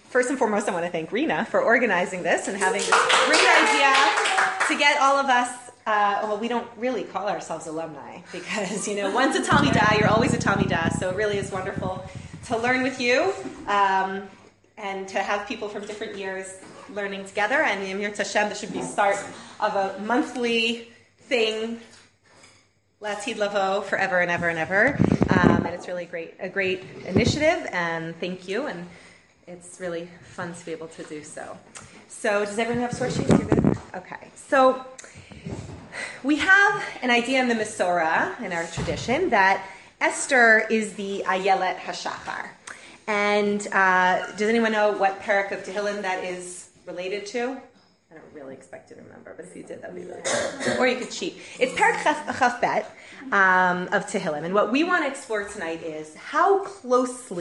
first and foremost, I want to thank Rena for organizing this and having this great idea to get all of us. Well, we don't really call ourselves alumni because, once a Talmidah, you're always a Talmidah. So it really is wonderful to learn with you and to have people from different years learning together. And Yamir Tashem, this should be the start of a monthly thing, Latid Lavo, forever and ever and ever. And it's really a great initiative, and thank you. And it's really fun to be able to do so. So does everyone have source sheets? You're good? Okay. So we have an idea in the Masorah, in our tradition, that Esther is the Ayelet HaShachar. And does anyone know what parak of Tehillim that is related to? I don't really expect you to remember, but if you did, that would be really cool. Or you could cheat. It's parak Chaf Bet of Tehillim. And what we want to explore tonight is how close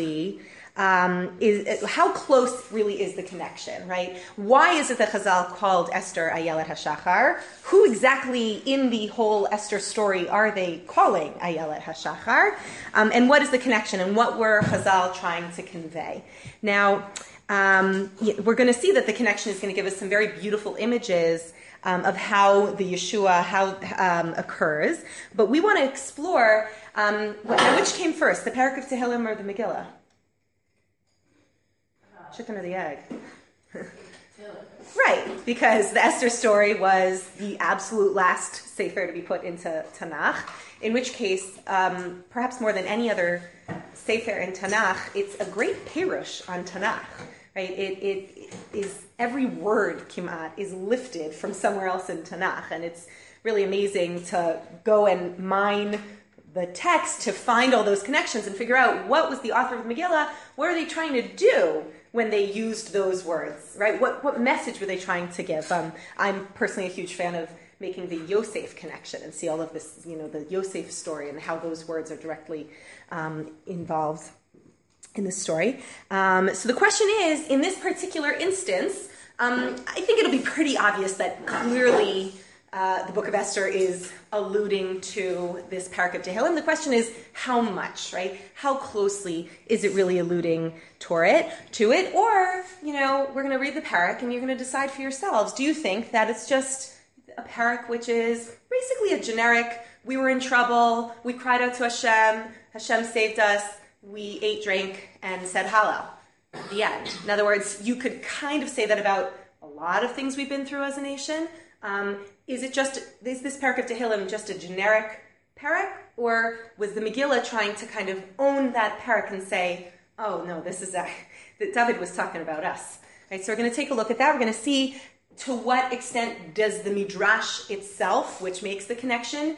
really is the connection, right? Why is it that Chazal called Esther Ayelet HaShachar? Who exactly in the whole Esther story are they calling Ayelet HaShachar? And what is the connection, and what were Chazal trying to convey? Now, we're going to see that the connection is going to give us some very beautiful images of how the Yeshua occurs. But we want to explore, which came first, the Parak of Tehillim or the Megillah? Chicken or the egg? Right, because the Esther story was the absolute last sefer to be put into Tanakh, in which case, perhaps more than any other sefer in Tanakh, it's a great perush on Tanakh. Right? It is, every word Kimat is lifted from somewhere else in Tanakh, and it's really amazing to go and mine the text to find all those connections and figure out what was the author of the Megillah, what are they trying to do when they used those words, right? What message were they trying to give? I'm personally a huge fan of making the Yosef connection and see all of this, the Yosef story and how those words are directly involved in the story. So the question is, in this particular instance, I think it'll be pretty obvious that clearly the book of Esther is alluding to this parak of Tehillim. The question is, how much, right? How closely is it really alluding to it? Or, we're going to read the parak and you're going to decide for yourselves. Do you think that it's just a parak which is basically a generic, we were in trouble, we cried out to Hashem saved us, we ate, drank, and said Hallel. The end. In other words, you could kind of say that about a lot of things we've been through as a nation. Is this parak of Tehillim just a generic parak, or was the Megillah trying to kind of own that parak and say, oh no, this is that David was talking about us, right? So we're going to take a look at that. We're going to see to what extent does the Midrash itself, which makes the connection,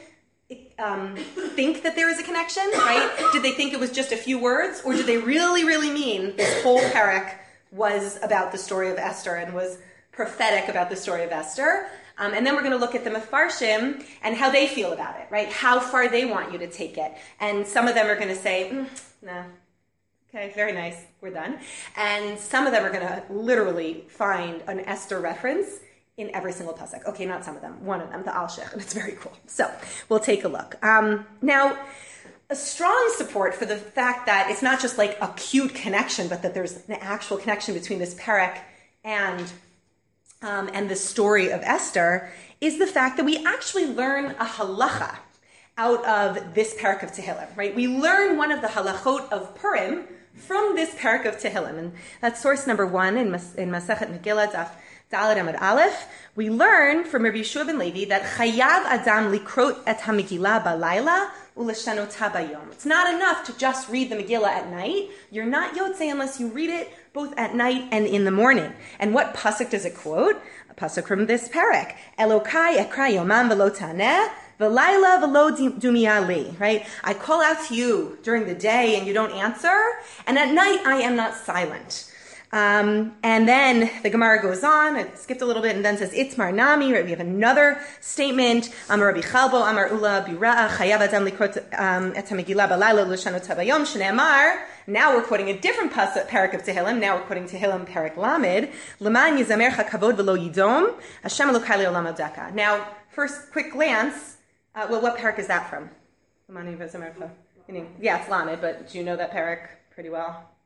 think that there is a connection, right? Did they think it was just a few words, or did they really, really mean this whole parak was about the story of Esther and was prophetic about the story of Esther? And then we're going to look at the Mefarshim and how they feel about it, right? How far they want you to take it. And some of them are going to say, no, okay, very nice, we're done. And some of them are going to literally find an Esther reference in every single pasuk. Okay, not some of them, one of them, the Al-Shech, and it's very cool. So we'll take a look. Now, a strong support for the fact that it's not just like a cute connection, but that there's an actual connection between this parak and the story of Esther is the fact that we actually learn a halacha out of this parak of Tehillim, right? We learn one of the halachot of Purim from this parak of Tehillim, and that's source number 1 in Masechet Megillah, Daf Daled Amud Aleph. We learn from Rabbi Yeshua ben Levi that Chayav Adam likrot et HaMegillah balayla u'leshanota bayom. It's not enough to just read the Megillah at night. You're not Yotzei unless you read it both at night and in the morning. And what pasuk does it quote? A pasuk from this parak. Elokai ekra yomam v'lo taneh, v'layla v'lo dumia li. Right? I call out to you during the day and you don't answer, and at night I am not silent. And then the Gemara goes on, I skipped a little bit, and then says, Itzmar Nami, right? We have another statement, Amar Rabbi Chalbo, Amar Ula, Bira'a, Chayav Adam Likrot et HaMegillah Balayla L'Shanot HaBayom, Shne'emar. Now we're quoting a different parak of Tehillim, now we're quoting Tehillim Parak Lamed, L'man Yizamercha Kavod V'lo Yidom, Hashem Elokai Le'olam Adaka. Now, first quick glance, what parak is that from? L'man Yizamercha. Yeah, it's Lamed, but do you know that parak pretty well?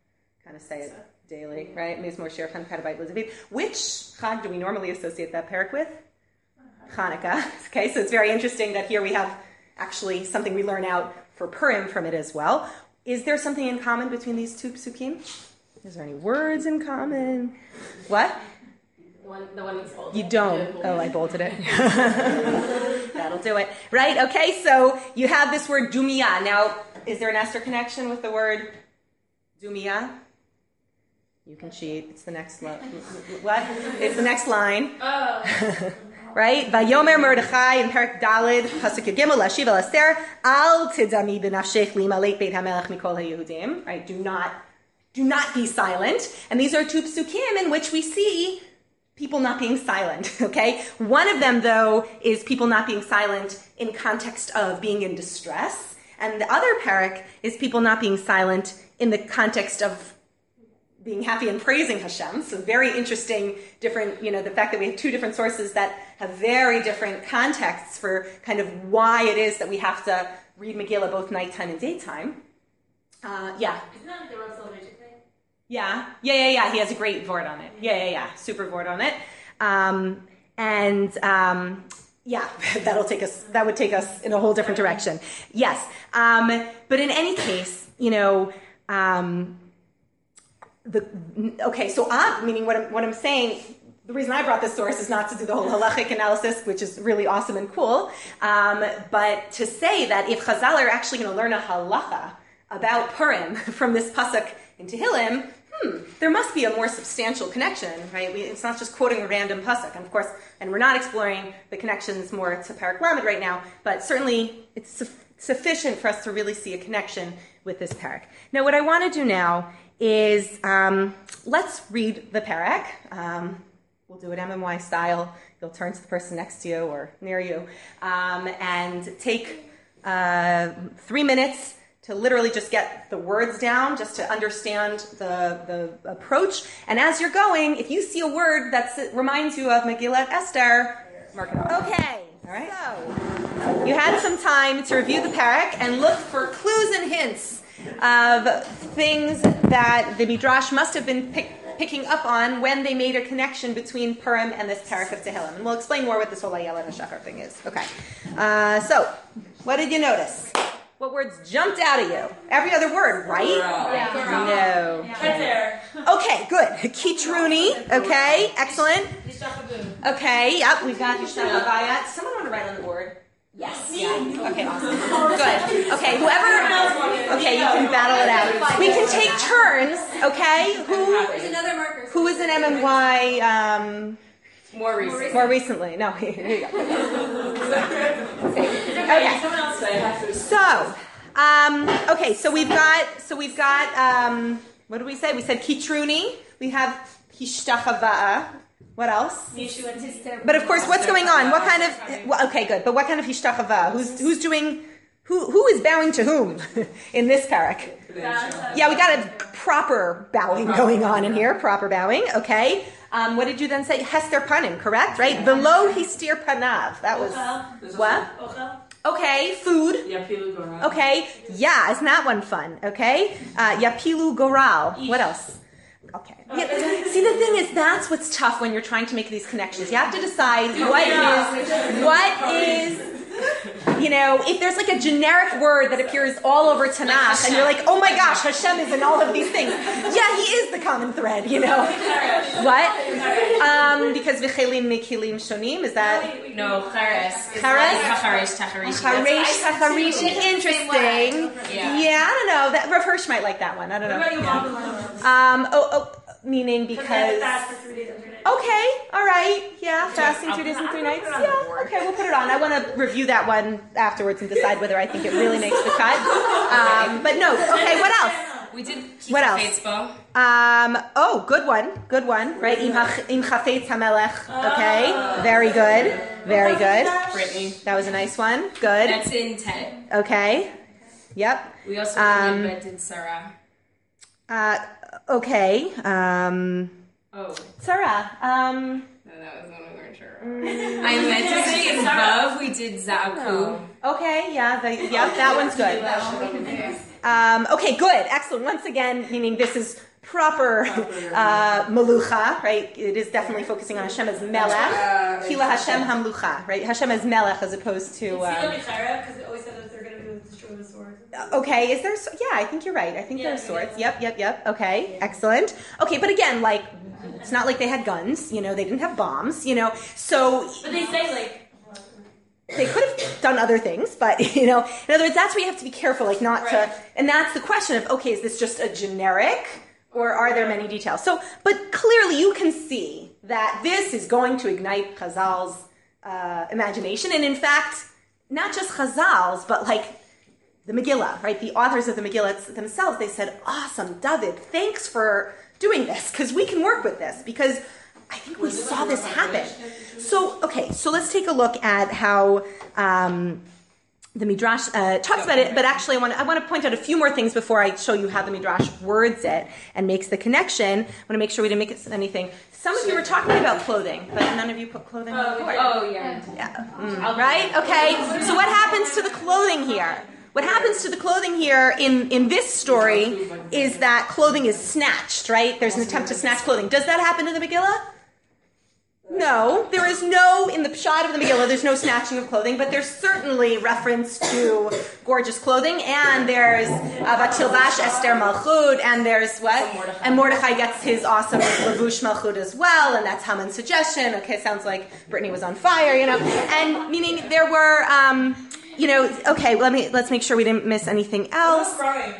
kind of say it daily, right? Mizmor Shir Chanukah Beit Lezaviv. Which Chag do we normally associate that parak with? Hanukkah. Okay, so it's very interesting that here we have actually something we learn out for Purim from it as well. Is there something in common between these two psukim? Is there any words in common? What? The one that's bolded. You don't. Oh, I bolted it. That'll do it. Right? Okay, so you have this word dumiyah. Now, is there an Esther connection with the word dumiyah? You can cheat. It's the next line. What? It's the next line. Oh. Right? Vayomer Mordechai in Perek Dalid, Pasuk Gimel, Lashiv el Esther, Al tidami b'nafshech limaleit beit hamelech mikol haYehudim. Right? Do not be silent. And these are two psukim in which we see people not being silent. Okay? One of them, though, is people not being silent in context of being in distress. And the other parak is people not being silent in the context of being happy and praising Hashem. So very interesting, different, the fact that we have two different sources that have very different contexts for kind of why it is that we have to read Megillah both nighttime and daytime. Yeah. Isn't that like the Rosh Hashanah thing? Yeah. He has a great vort on it. Yeah. Super vort on it. That would take us in a whole different direction. Yes. But in any case, meaning what I'm saying, the reason I brought this source is not to do the whole halachic analysis, which is really awesome and cool, but to say that if Chazal are actually going to learn a halacha about Purim from this pasuk in Tehillim, there must be a more substantial connection, right? It's not just quoting a random pasuk, and of course, and we're not exploring the connections more to Parak Lamed right now, but certainly it's sufficient for us to really see a connection with this parak. Now, what I want to do now is let's read the parak. We'll do it MMY style. You'll turn to the person next to you or near you and take 3 minutes to literally just get the words down, just to understand the approach. And as you're going, if you see a word that reminds you of Megillat Esther, mark it off. Okay. All right. So you had some time to review the parak and look for clues and hints of things that the Midrash must have been picking up on when they made a connection between Purim and this parak of Tehillim. And we'll explain more what this whole Ayala and Shachar thing is. Okay. So, what did you notice? What words jumped out at you? Every other word, right? Yeah. No. Yeah. Okay, good. Kitruni. Okay, excellent. Okay, yep, we've got Yishtachavayat. Someone want to write on the board? Yes. Yeah. Okay, awesome. Good. Okay, whoever. Okay, you can battle it out. We can take turns. Okay. Who is an MMY? More recently. No. Here you go. Okay. So we've got. What did we say? We said Kitruni. We have Hishtachava'a. What else? But of course, what's going on? What kind of? Okay, good. But what kind of Hishtachava? Who's doing? Who is bowing to whom in this parak? Yeah, we got a proper bowing going on in here. Proper bowing. Okay. What did you then say? Hester panim, correct? Right. Velo histir panav. That was what? Okay, food. Yapilu goral. Okay, yeah, isn't that one fun? Okay, yapilu goral. What else? Okay. Yeah, see, the thing is, that's what's tough when you're trying to make these connections. You have to decide what is, if there's like a generic word that appears all over Tanakh, and you're like, oh my gosh, Hashem is in all of these things. Yeah, He is the common thread, What? Because v'chelim mekilim shonim, is that? No, chares. Chares? Tacharish. Interesting. Yeah, I don't know. That Rav Hirsch might like that one. I don't know. Meaning because. Okay, all right. Yeah, fasting 3 days and 3 nights. Yeah, okay, we'll put it on. I want to review that one afterwards and decide whether I think it really makes the cut. But no, okay, what else? We did what else? Good one. Right? Im chafetz hamelech. Okay, very good. Brittany. That was a nice one. Good. That's in 10. Okay. Yep. We also invented Sarah. Okay. Sarah. No, that was one we weren't sure. I meant to say in Vav we did Zaku. Okay, yeah, that one's good. Okay, good, excellent. Once again, meaning this is proper melucha, right? It is definitely focusing on Hashem as melech. Kila Hashem hamlucha, right? Hashem as melech as opposed to... because it always said that they're going to destroy the sword. Okay, is there... Yeah, I think you're right. I think there are swords. Yep. Okay, excellent. Okay, but again, like, it's not like they had guns, they didn't have bombs, so... But they say, they could have done other things, but, in other words, that's where you have to be careful, like, not to... And that's the question of, okay, is this just a generic... Or are there many details? So, but clearly you can see that this is going to ignite Chazal's imagination. And in fact, not just Chazal's, but like the Megillah, right? The authors of the Megillah themselves, they said, awesome, David, thanks for doing this, because we can work with this, because I think we saw this happen. So, okay, so let's take a look at how... the Midrash talks about it, but actually I want to point out a few more things before I show you how the Midrash words it and makes the connection. I want to make sure we didn't miss anything. Some of you were talking about clothing, but none of you put clothing on the board. Oh, yeah. Right? Okay. So what happens to the clothing here? What happens to the clothing here in this story is that clothing is snatched, right? There's an attempt to snatch clothing. Does that happen in the Megillah? No, there is no, in the Pshat of the Megillah, there's no snatching of clothing, but there's certainly reference to gorgeous clothing, and there's Vatilvash Esther Malchut, and there's what? And Mordechai gets his awesome Lavush Malchut as well, and that's Haman's suggestion. Okay, sounds like Brittany was on fire, and meaning there were, okay, let's make sure we didn't miss anything else.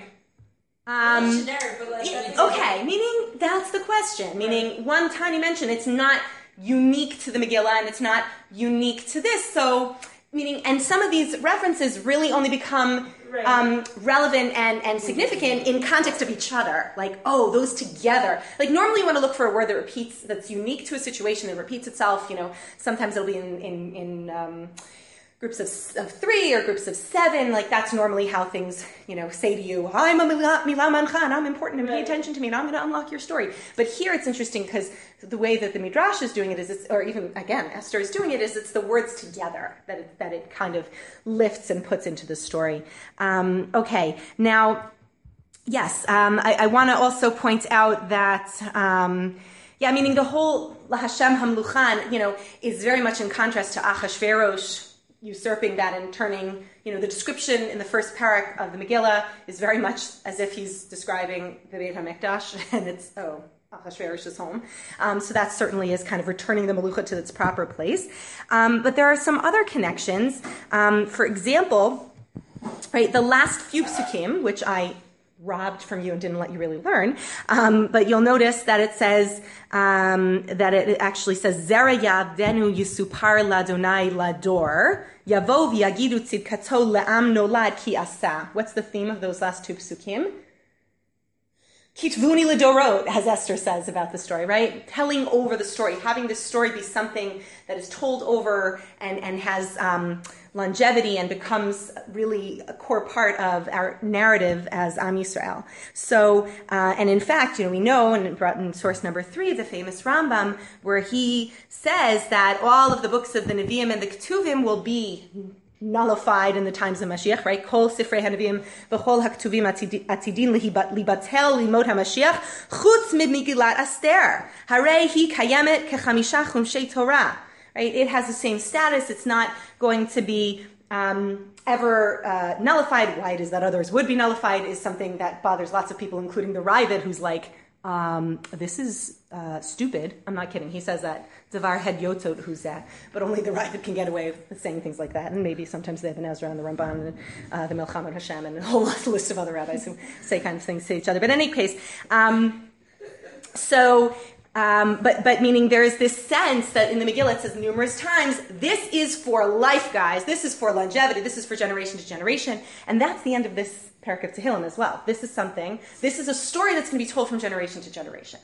Okay, meaning that's the question, meaning one tiny mention, it's not unique to the Megillah, and it's not unique to this. So, meaning, and some of these references really only become relevant and significant in context of each other. Like, oh, those together. Like, normally you want to look for a word that repeats, that's unique to a situation, that repeats itself. Sometimes it'll be in groups of 3 or groups of 7. Like, that's normally how things, say to you, I'm a milah mancha, and I'm important, and pay attention to me, and I'm going to unlock your story. But here it's interesting because the way that the Midrash is doing it is, or even, again, Esther is doing it, is it's the words together that it kind of lifts and puts into the story. Okay, now, yes, I want to also point out that... meaning the whole Hashem Hamluchan, is very much in contrast to Achashverosh usurping that and turning, the description in the first parak of the Megillah is very much as if he's describing the Beit HaMikdash, and it's, Achashverosh's home. So that certainly is kind of returning the Melucha to its proper place. But there are some other connections. For example, right, the last few psukim, which I robbed from you and didn't let you really learn. But you'll notice that it says, that it actually says, Zera yavdenu yisupar ladonai lador, yavo v'yagidu tzidkato le'am nolad ki asa. What's the theme of those last 2 psukim? Kitvuni ledorot, as Esther says about the story, right? Telling over the story, having this story be something that is told over and has longevity and becomes really a core part of our narrative as Am Yisrael. So, and in fact, we know, and brought in source number 3, the famous Rambam, where he says that all of the books of the Nevi'im and the Ketuvim will be nullified in the times of Mashiach, right? Kol Sifrei HaNevi'im v'chol HaKetuvim atidin libatel limot HaMashiach chutz Megillat Esther harei hi kayemet kechamisha chumshei Torah. Right? It has the same status. It's not going to be ever nullified. Why it is that others would be nullified is something that bothers lots of people, including the Ravid, who's like, this is stupid. I'm not kidding. He says that. Devar had yotzot who's that. But only the Ravid can get away with saying things like that. And maybe sometimes they have an Ezra and the Ramban and the Melcham and Hashem and a whole list of other rabbis who say kind of things to each other. But in any case, but meaning there is this sense that in the Megillah it says numerous times, this is for life, guys. This is for longevity. This is for generation to generation. And that's the end of this parak of Tehillim as well. This is a story that's going to be told from generation to generation.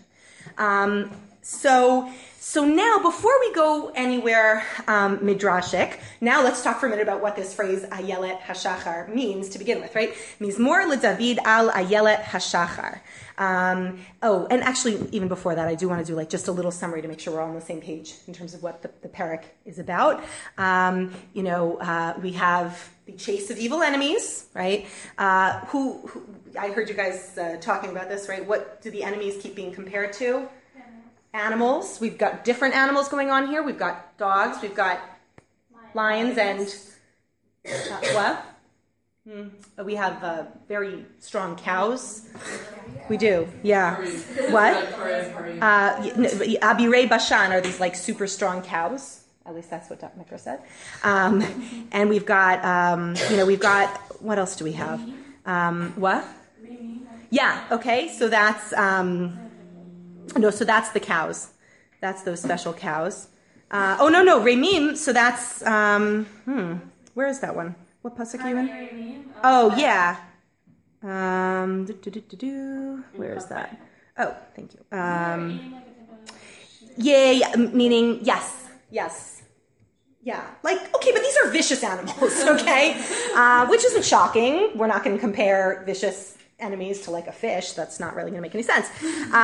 So now, before we go anywhere midrashic, now let's talk for a minute about what this phrase Ayelet Hashachar means to begin with, right? Mizmor LeDavid al Ayelet Hashachar. And actually, even before that, I do want to do just a little summary to make sure we're all on the same page in terms of what the parak is about. We have the chase of evil enemies, right? Who I heard you guys talking about this, right? What do the enemies keep being compared to? Animals. We've got different animals going on here. We've got dogs. We've got lions and what? We have very strong cows. We do, yeah. What? Abirei Bashan are these like super strong cows. At least that's what Dr. Mikro said. And we've got, we've got, what else do we have? What? Yeah, okay, so that's, so that's the cows. That's those special cows. Remim, so that's, where is that one? What pasuk are you in? Oh, yeah. Where is that? Oh, thank you. Meaning, yes. Yeah, like, okay, but these are vicious animals, okay? Which isn't shocking. We're not going to compare vicious enemies to like a fish. That's not really going to make any sense.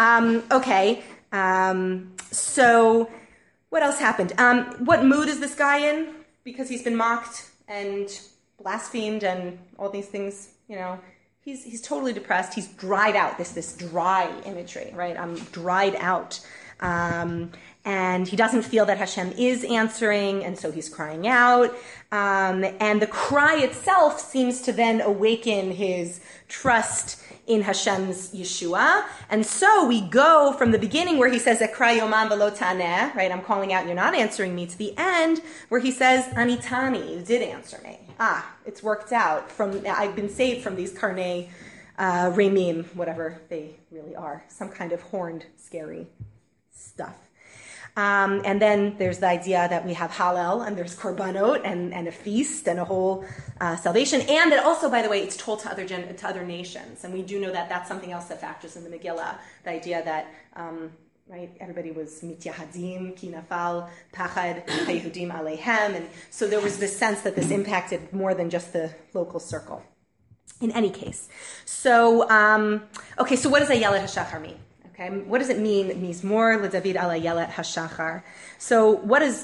So what else happened? What mood is this guy in? Because he's been mocked and blasphemed and all these things, he's totally depressed. He's dried out. This dry imagery, right? I'm dried out. And he doesn't feel that Hashem is answering, and so he's crying out. And the cry itself seems to then awaken his trust in Hashem's Yeshua. And so we go from the beginning where he says, Ekra yomam v'lo taneh, right? I'm calling out and you're not answering me, to the end where he says, Anitani, you did answer me. It's worked out. I've been saved from these karnei remim, whatever they really are. Some kind of horned, scary stuff. And then there's the idea that we have Hallel, and there's Korbanot, and a feast, and a whole salvation. And that also, by the way, it's told to other nations. And we do know that that's something else that factors in the Megillah, the idea that, right, everybody was mityahadim, ki nafal, pachad, hayehudim aleihem. And so there was this sense that this impacted more than just the local circle. In any case. So, so what does Ayelet HaShachar mean? Okay, what does it mean? It means more leDavid al Ayelet HaShachar. So what is,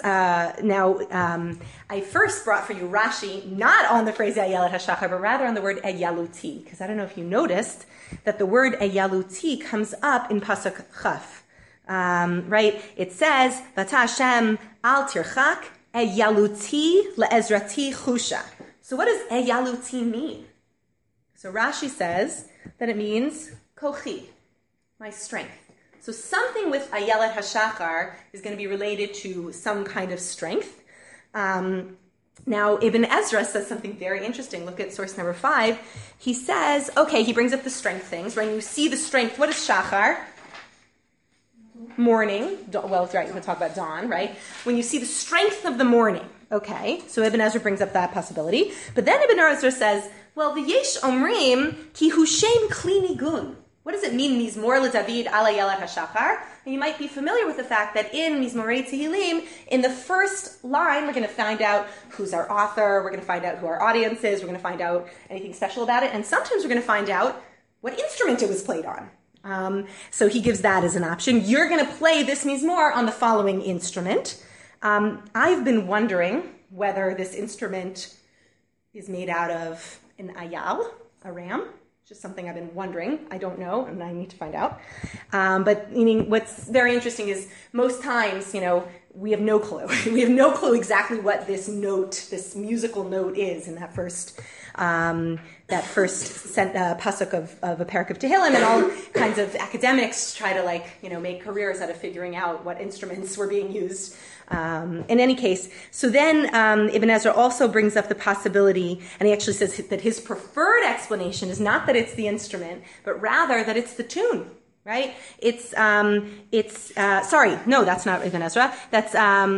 I first brought for you Rashi, not on the phrase Ayelet HaShachar, but rather on the word Eyaluti, because I don't know if you noticed that the word Eyaluti comes up in Pasuk Chaf. Right? It says, Vata Hashem al tirchak Eyaluti le'ezrati chusha. So what does Eyaluti mean? So Rashi says that it means kochi, my strength. So something with Ayelet HaShachar is going to be related to some kind of strength. Now, Ibn Ezra says something very interesting. Look at source number 5. He says, he brings up the strength things. When you see the strength, what is Shachar? Morning. Well, right, we'll talk about dawn, right? When you see the strength of the morning. Okay, so Ibn Ezra brings up that possibility. But then Ibn Ezra says, v'yesh omrim ki hu shem kli nigun. What does it mean, Mizmor leDavid al Ayelet HaShachar? And you might be familiar with the fact that in Mizmorei Tehillim, in the first line, we're going to find out who's our author, we're going to find out who our audience is, we're going to find out anything special about it, and sometimes we're going to find out what instrument it was played on. So he gives that as an option. You're going to play this Mizmor on the following instrument. I've been wondering whether this instrument is made out of an ayal, a ram. Just something I've been wondering. I don't know, and I need to find out. But meaning, what's very interesting is most times, we have no clue. We have no clue exactly what this note, this musical note, is in that first pasuk of a parak of Tehillim, and all kinds of academics try to make careers out of figuring out what instruments were being used. In any case, so then Ibn Ezra also brings up the possibility, and he actually says that his preferred explanation is not that it's the instrument, but rather that it's the tune, right? That's not Ibn Ezra. That's,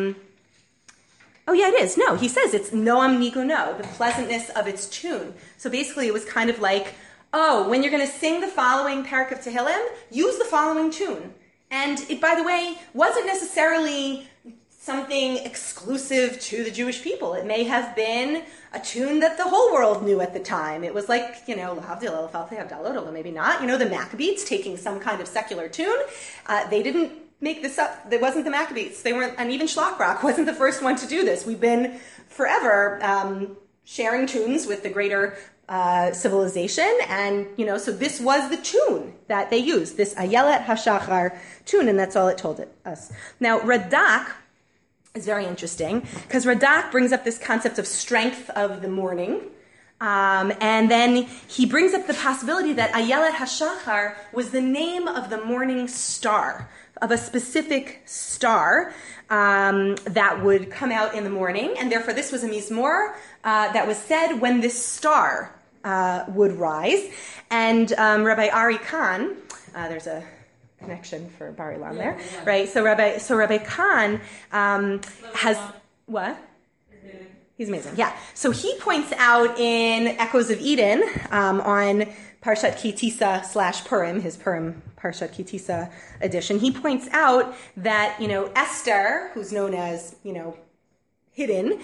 it is. No, he says it's Noam Niguno, the pleasantness of its tune. So basically it was kind of like, when you're going to sing the following parak of Tehillim, use the following tune. And it, by the way, wasn't necessarily something exclusive to the Jewish people. It may have been a tune that the whole world knew at the time. It was like, maybe not. The Maccabees taking some kind of secular tune. They didn't make this up. It wasn't the Maccabees. They weren't, and even Shlock Rock wasn't the first one to do this. We've been forever sharing tunes with the greater civilization, and so this was the tune that they used, this Ayelet HaShachar tune, and that's all it told us. Now, Radak is very interesting because Radak brings up this concept of strength of the morning, and then he brings up the possibility that Ayelet HaShachar was the name of the morning star, of a specific star that would come out in the morning, and therefore this was a mizmor that was said when this star would rise. And Rabbi Ari Khan, there's a connection for Bar Ilan there, right? So Rabbi Khan has what? He's amazing. Yeah. So he points out in Echoes of Eden on Parshat Ki Tisa / Purim, his Purim Parshat Ki Tisa edition, he points out that, Esther, who's known as, hidden,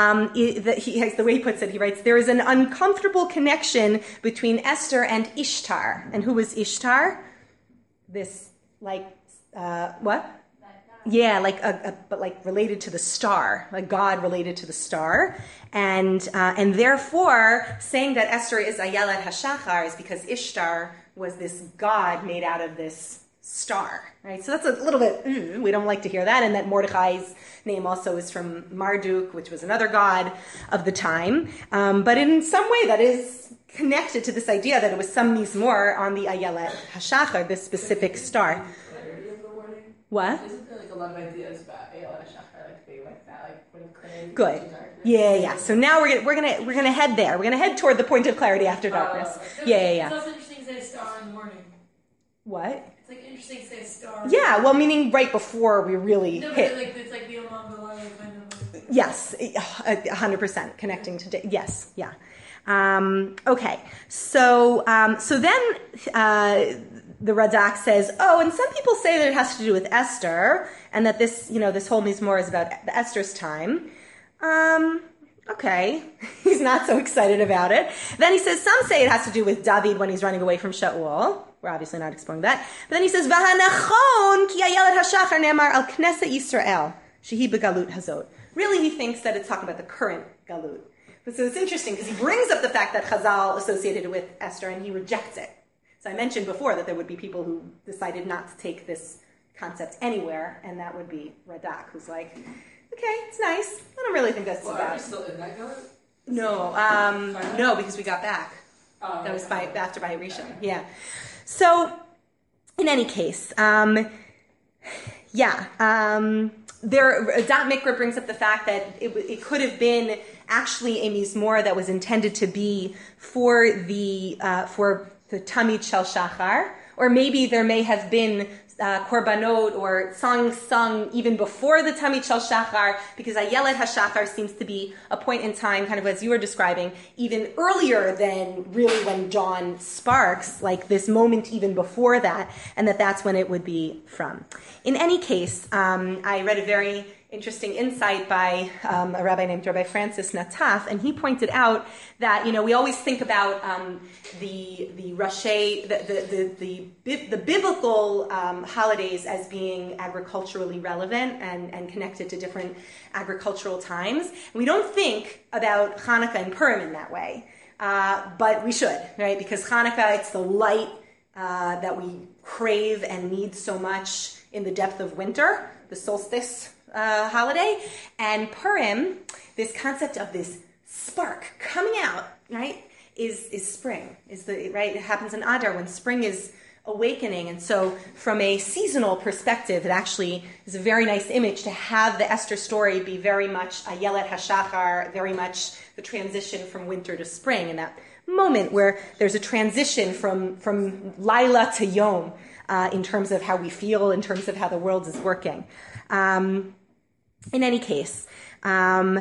the way he puts it, he writes, there is an uncomfortable connection between Esther and Ishtar. And who was Ishtar? This, what? Yeah, but related to the star, like God related to the star, and therefore saying that Esther is Ayelet HaShachar is because Ishtar was this god made out of this star, right? So that's a little bit, we don't like to hear that, and that Mordechai's name also is from Marduk, which was another god of the time, but in some way that is connected to this idea that it was some mizmor on the Ayelet HaShachar, this specific star. What? Isn't there a lot of ideas about Ayelet HaShachar, they like that, what if clarity? Good. Yeah. So now we're gonna head there. We're gonna head toward the point of clarity after darkness. Yeah. It's also interesting to say star in the morning. What? It's interesting to say star. Yeah, well, meaning right before we really hit. It's like the Olam V'Layla kind of. Yes, 100% connecting to. Yes, yeah. Okay, so then the Radak says, and some people say that it has to do with Esther, and that this whole mizmor is about Esther's time. Okay, he's not so excited about it. Then he says, some say it has to do with David when he's running away from Shaul. We're obviously not exploring that. But then he says, V'hanachon ki Ayelet HaShachar ne'amar al Knesset Yisrael shehi begalut hazot. Really, he thinks that it's talking about the current galut. So it's interesting because he brings up the fact that Chazal associated it with Esther and he rejects it. So I mentioned before that there would be people who decided not to take this concept anywhere, and that would be Radak, who's like, okay, it's nice. I don't really think that's Are about we still in that galut? No, because we got back. That was after Bayit Rishon. Yeah. So, in any case, Dot Mikra brings up the fact that it could have been actually a mizmor that was intended to be for the Tamid Shel Shachar, or maybe there may have been korbanot or songs sung even before the Tamid Shel Shachar, because Ayelet HaShachar seems to be a point in time, kind of as you were describing, even earlier than really when dawn sparks, like this moment even before that, and that's when it would be from. In any case, I read a very interesting insight by a rabbi named Rabbi Francis Nataf, and he pointed out that we always think about the biblical holidays as being agriculturally relevant and connected to different agricultural times. We don't think about Hanukkah and Purim in that way, but we should, right? Because Hanukkah, it's the light that we crave and need so much in the depth of winter, the solstice holiday, and Purim, this concept of this spark coming out, right, is spring. It happens in Adar when spring is awakening, and so from a seasonal perspective, it actually is a very nice image to have the Esther story be very much Ayelet HaShachar, very much the transition from winter to spring, and that moment where there's a transition from Laila to Yom in terms of how we feel, in terms of how the world is working. In any case, so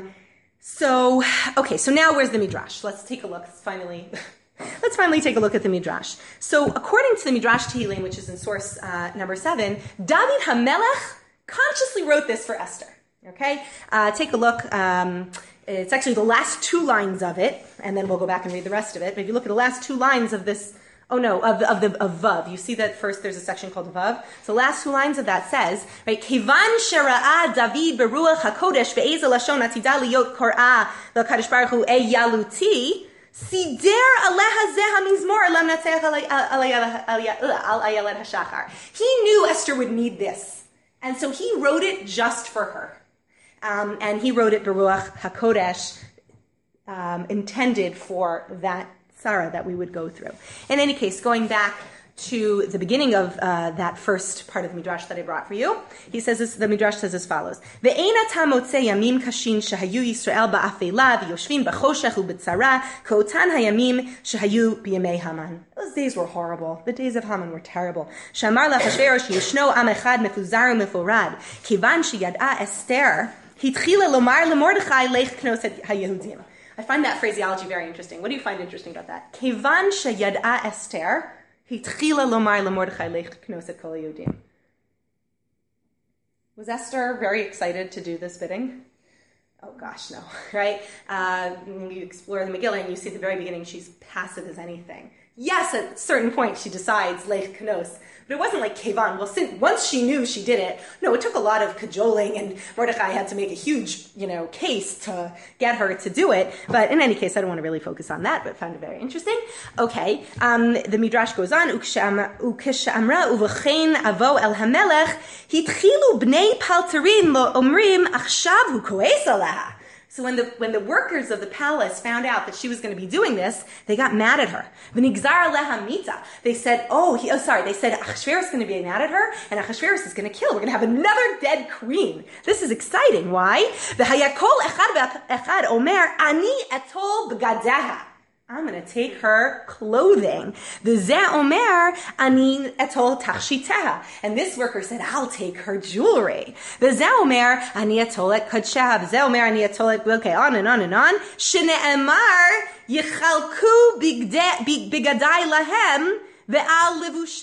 now where's the Midrash? Let's take a look. Let's finally take a look at the Midrash. So according to the Midrash Tehillim, which is in source number 7, David HaMelech consciously wrote this for Esther. Okay? Take a look. It's actually the last 2 lines of it, and then we'll go back and read the rest of it. But if you look at the last 2 lines of this Vav. You see that first there's a section called Vav. So last two lines of that says, right, Kivan shera'a David beruach hakodesh ve'ezel lashon atida liyot kor'a l'kadosh baruch hu yaluti sider aleha zeh hamizmor lamnatzeach al ayelet hashachar. He knew Esther would need this, and so he wrote it just for her. And he wrote it beruach hakodesh, intended for that Sarah that we would go through. In any case, going back to the beginning of that first part of the Midrash that I brought for you, the Midrash says as follows: Ve'ena tamotze yamim kashin shehayu Yisrael ba'afela v'yoshvin b'choshech u'b'tzara k'otan hayamim shehayu b'yamei Haman. Those days were horrible. The days of Haman were terrible. Shamar la'chashverosh yishno am echad mefuzar u'meforad kivan sheyad'a Esther hitchila lomar leMordechai lech knos haYehudim. I find that phraseology very interesting. What do you find interesting about that? Kevan sheyad'a Esther hitchila lomar leMordechai lech knos et kol haYehudim. Was Esther very excited to do this bidding? Oh gosh, no, right? You explore the Megillah and you see at the very beginning she's passive as anything. Yes, at a certain point she decides lech knos, but it wasn't like Kevan. Well, once she knew she did it, no, it took a lot of cajoling, and Mordechai had to make a huge, case to get her to do it. But in any case, I don't want to really focus on that, but found it very interesting. Okay, the Midrash goes on, Ukeshamra uvechein avo el hamelech hitchilu bnei palterim lo omrim achshav hu koes aleha. So when the workers of the palace found out that she was going to be doing this, they got mad at her. V'nigzar aleha mita. They said, they said Achashverosh is going to be mad at her, and Achashverosh is going to kill. We're going to have another dead queen. This is exciting. Why? V'hayakol echad echad omer ani etol b'gadeha. I'm going to take her clothing. The Zeh Omer ani etol tachshiteha. And this worker said, I'll take her jewelry. The Zeh Omer ani etol et kodsheha. The Zeh Omer ani etol et, okay, on and on and on. Shne'emar yichalku bigadai lahem ve'al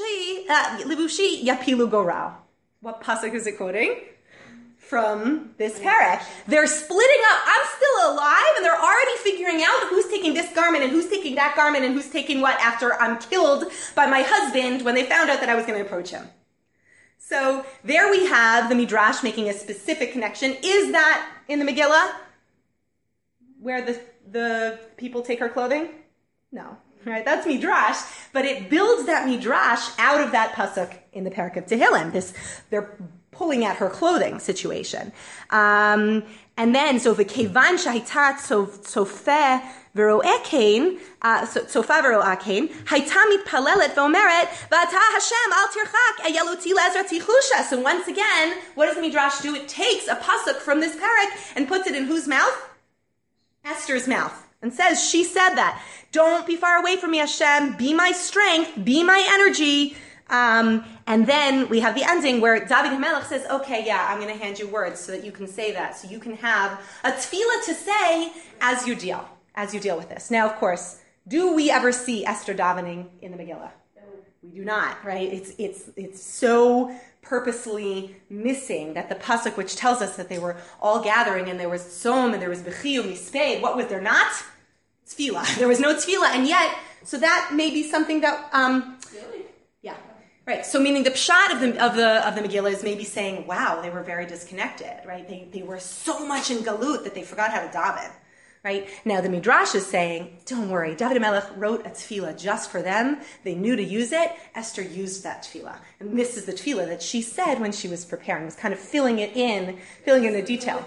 levushi yapilu goral. What pasuk is it quoting? From this parak. They're splitting up. I'm still alive, and they're already figuring out who's taking this garment and who's taking that garment and who's taking what after I'm killed by my husband when they found out that I was going to approach him. So there we have the Midrash making a specific connection. Is that in the Megillah where the people take her clothing? No. Right? That's Midrash, but it builds that Midrash out of that pasuk in the parak of Tehillim. They're pulling at her clothing situation. And then, so v'kevan shahitat sofa v'ro'akein, sofa v'ro'akein, haita mitpalelet v'omeret, v'ata Hashem al tirchak ayaluti le'ezrati chusha. So once again, what does the Midrash do? It takes a pasuk from this parak and puts it in whose mouth? Esther's mouth. And says, she said that. Don't be far away from me, Hashem. Be my strength. Be my energy. And then we have the ending where David HaMelech says, okay, yeah, I'm going to hand you words so that you can say that. So you can have a tefillah to say as you deal with this. Now, of course, do we ever see Esther davening in the Megillah? We do not, right? It's so purposely missing that the pasuk which tells us that they were all gathering and there was Tzom and there was Bechiyuv Misped. What was there not? Tefillah. There was no tefillah, and yet, so that may be something that, Really? yeah, right. So meaning the pshat of the Megillah is maybe saying, wow, they were very disconnected, right? They were so much in galut that they forgot how to daven. Right? Now the Midrash is saying, don't worry, David HaMelech wrote a tefillah just for them. They knew to use it. Esther used that tefillah. And this is the tefillah that she said when she was preparing, was kind of filling in the detail.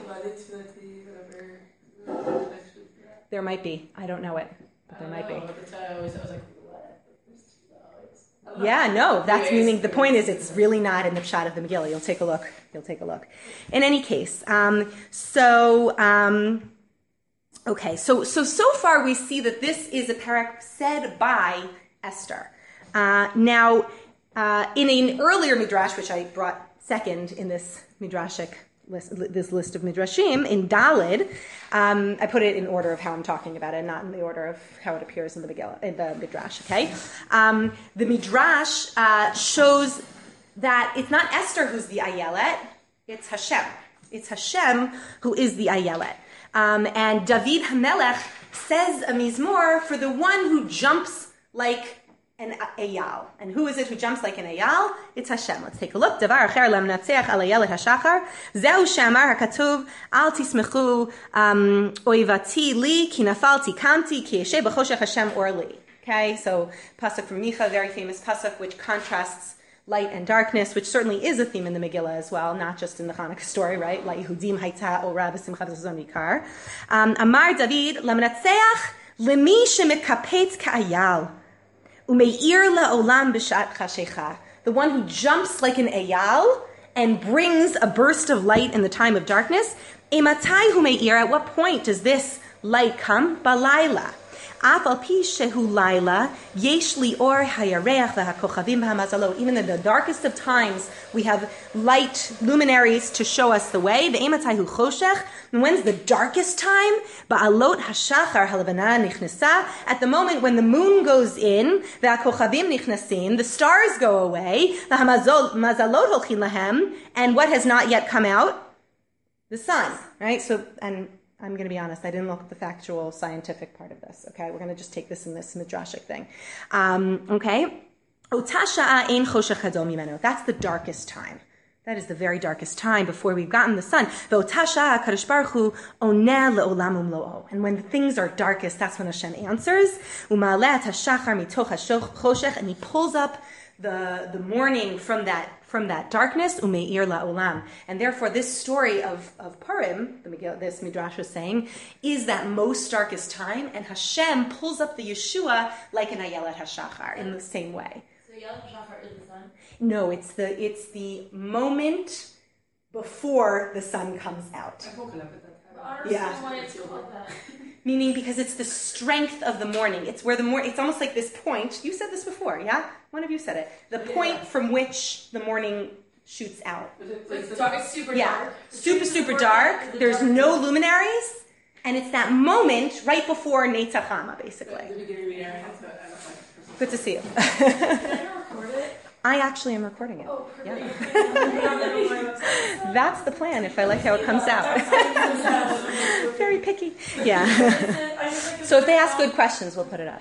There might be. I don't know it, but there might be. Yeah, no, that's meaning the point is it's really not in the pshat of the Megillah. You'll take a look. In any case, okay, so far we see that this is a parak said by Esther. Now, in an earlier midrash, which I brought second in this midrashic list, this list of midrashim, in Dalid, I put it in order of how I'm talking about it, not in the order of how it appears in the Megillah, in the midrash. Okay, the midrash shows that it's not Esther who's the ayelet; it's Hashem. It's Hashem who is the ayelet. And David HaMelech says a mizmor for the one who jumps like an Eyal. And who is it who jumps like an Eyal? It's Hashem. Let's take a look. Davar acher lemnatzeach al Eyal et hashachar. Zeu shamar hakatuv al tismechu oivati li ki nafalti kamti ki yeshe b'choshech Hashem or li. Okay, so pasuk from Micha, very famous pasuk, which contrasts light and darkness, which certainly is a theme in the Megillah as well, not just in the Hanukkah story, right? Like Yehudim hayta ora b'simcha v'zon yikar. Amar David lemnatzeach lemi shemekapetz ka'ayal. Umeir la'olam b'shat chashecha. The one who jumps like an eyal and brings a burst of light in the time of darkness. Ematai humeir, at what point does this light come? Balayla. Af al pi shehu laila, yesh li or hayareach v'hakochavim v'hamazalot. Even in the darkest of times, we have light luminaries to show us the way. Ve'ematai hu choshech. And when's the darkest time? Ba'alot hashachar halavana nichnesa. At the moment when the moon goes in, v'hakochavim nichnasin, the stars go away, v'hamazalot holchin lahem, and what has not yet come out? The sun, right? So, and I'm going to be honest, I didn't look at the factual scientific part of this, okay? We're going to just take this in this midrashic thing. Okay? That's the darkest time. That is the very darkest time before we've gotten the sun. And when things are darkest, that's when Hashem answers. And he pulls up the morning from that darkness, umeir la'olam. And therefore, this story of Purim, this midrash was saying, is that most darkest time, and Hashem pulls up the Yeshua like an ayelet hashachar in the same way. So ayelet hashachar is the sun? No, it's the moment before the sun comes out. I don't Yeah. understand why it's called that. Meaning because it's the strength of the morning. It's where it's almost like this point. You said this before, yeah? One of you said it. The point from which the morning shoots out. It's super Yeah. dark. Super dark. There's no luminaries. And it's that moment right before Netzach Hama, basically. Good to see you. Can I record it? I actually am recording it. Oh, Yeah. perfect. That's the plan if I like how it comes out. Very picky. Yeah. So if they ask good questions, we'll put it up.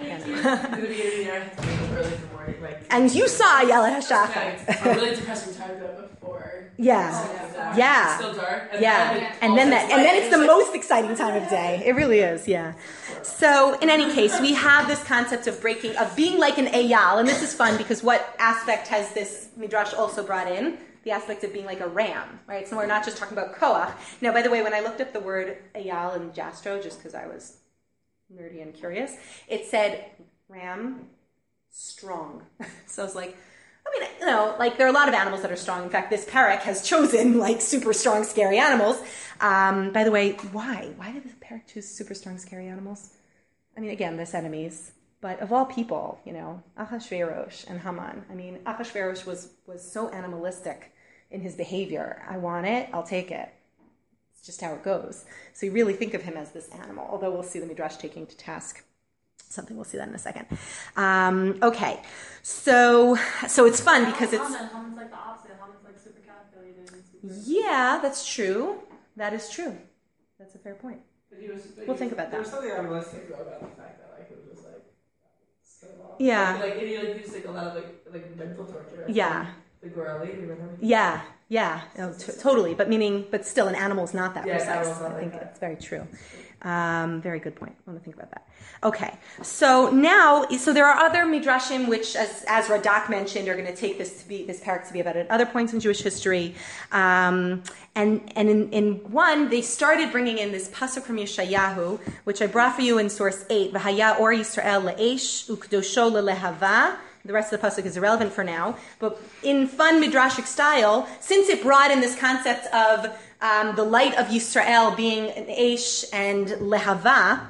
And you saw Ayelet Hashachar. A really depressing time though before. Yeah. It's Yeah. still dark. Yeah. And then it's the most exciting time of day. It really is, yeah. So in any case, we have this concept of being like an Eyal, and this is fun because what aspect has this midrash also brought in? The aspect of being like a ram, right? So we're not just talking about koach. Now, by the way, when I looked up the word Eyal in Jastro, just because I was nerdy and curious, it said ram strong. So I was like, there are a lot of animals that are strong. In fact, this parak has chosen super strong, scary animals. By the way, why? Why did the parak choose super strong, scary animals? Again, there's enemies. But of all people, Achashverosh and Haman. Achashverosh was so animalistic in his behavior. I want it, I'll take it. It's just how it goes. So you really think of him as this animal, although we'll see the Midrash taking to task something. We'll see that in a second. Okay, so it's fun because it's... Haman's like the opposite. Haman's like super calculated. Yeah, that's true. That is true. That's a fair point. We'll think about that. There was something animalistic though about the fact that it was just so long. Yeah. And he used a lot of mental torture. Yeah. The Gorali, remember? Yeah. Totally. But still, an animal is not that precise. Animal's not I think like that. it's very true. Very good point. I want to think about that. Okay. So there are other midrashim which, as Radak mentioned, are going to take this parak to be about at other points in Jewish history. And in one, they started bringing in this pasuk from Yeshayahu, which I brought for you in source 8. V'haya or Yisrael le'esh ukdosho lelehava. The rest of the pasuk is irrelevant for now. But in fun midrashic style, since it brought in this concept of the light of Yisrael being an Eish and Lehava,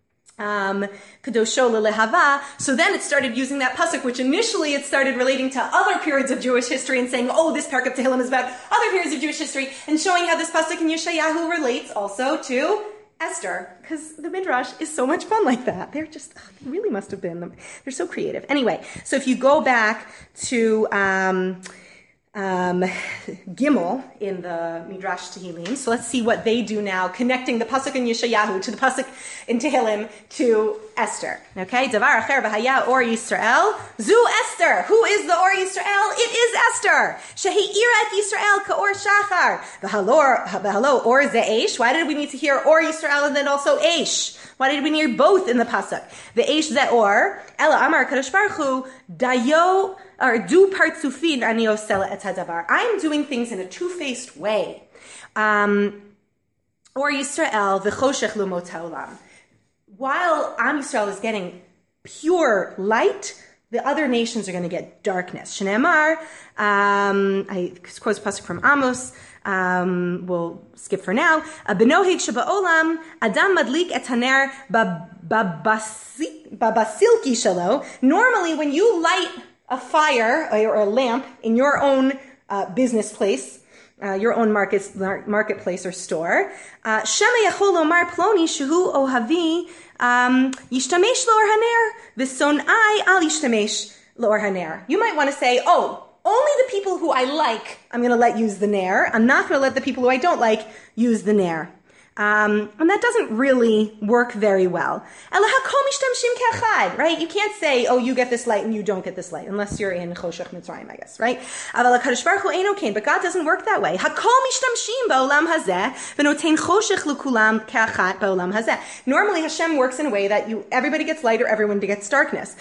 Kadosho Lehava, so then it started using that pasuk, which initially it started relating to other periods of Jewish history and saying, this parak of Tehillim is about other periods of Jewish history, and showing how this pasuk in Yeshayahu relates also to Esther, because the Midrash is so much fun like that. They really must have been. They're so creative. Anyway, so if you go back to Gimel in the Midrash Tehillim. So let's see what they do now, connecting the pasuk in Yeshayahu to the pasuk in Tehillim to Esther. Okay, Davar Acher V'Haya Or Yisrael Zu Esther. Who is the Or Yisrael? It is Esther. Shehi Irat Yisrael Ka'or Shachar V'Halo Or Ze'esh. Why did we need to hear Or Yisrael and then also Eish? Why did we hear both in the pasuk? The Eish Ze'or Ela Amar Kadosh Baruch Hu Dayo. Or du partsufin ani osela et hadavar. I am doing things in a two-faced way. Or Yisrael v'choshech lumot haolam. While Am Yisrael is getting pure light, the other nations are going to get darkness. Shneimar, I quote a pasuk from Amos. We'll skip for now. Benoheg sheba'olam adam madlik et haner babasilki shelo. Normally, when you light a fire or a lamp in your own business place, your own marketplace or store, Shema yachol omar ploni shehu ohavi yishtamesh lo'or haner v'sonai al yishtamesh lo'or haner. You might want to say, oh, only the people who I like, I'm going to let use the ner. I'm not going to let the people who I don't like use the ner. And that doesn't really work very well. Right? You can't say, oh, you get this light and you don't get this light, unless you're in Choshech Mitzrayim, I guess, right? But God doesn't work that way. Normally Hashem works in a way that everybody gets light or everyone gets darkness.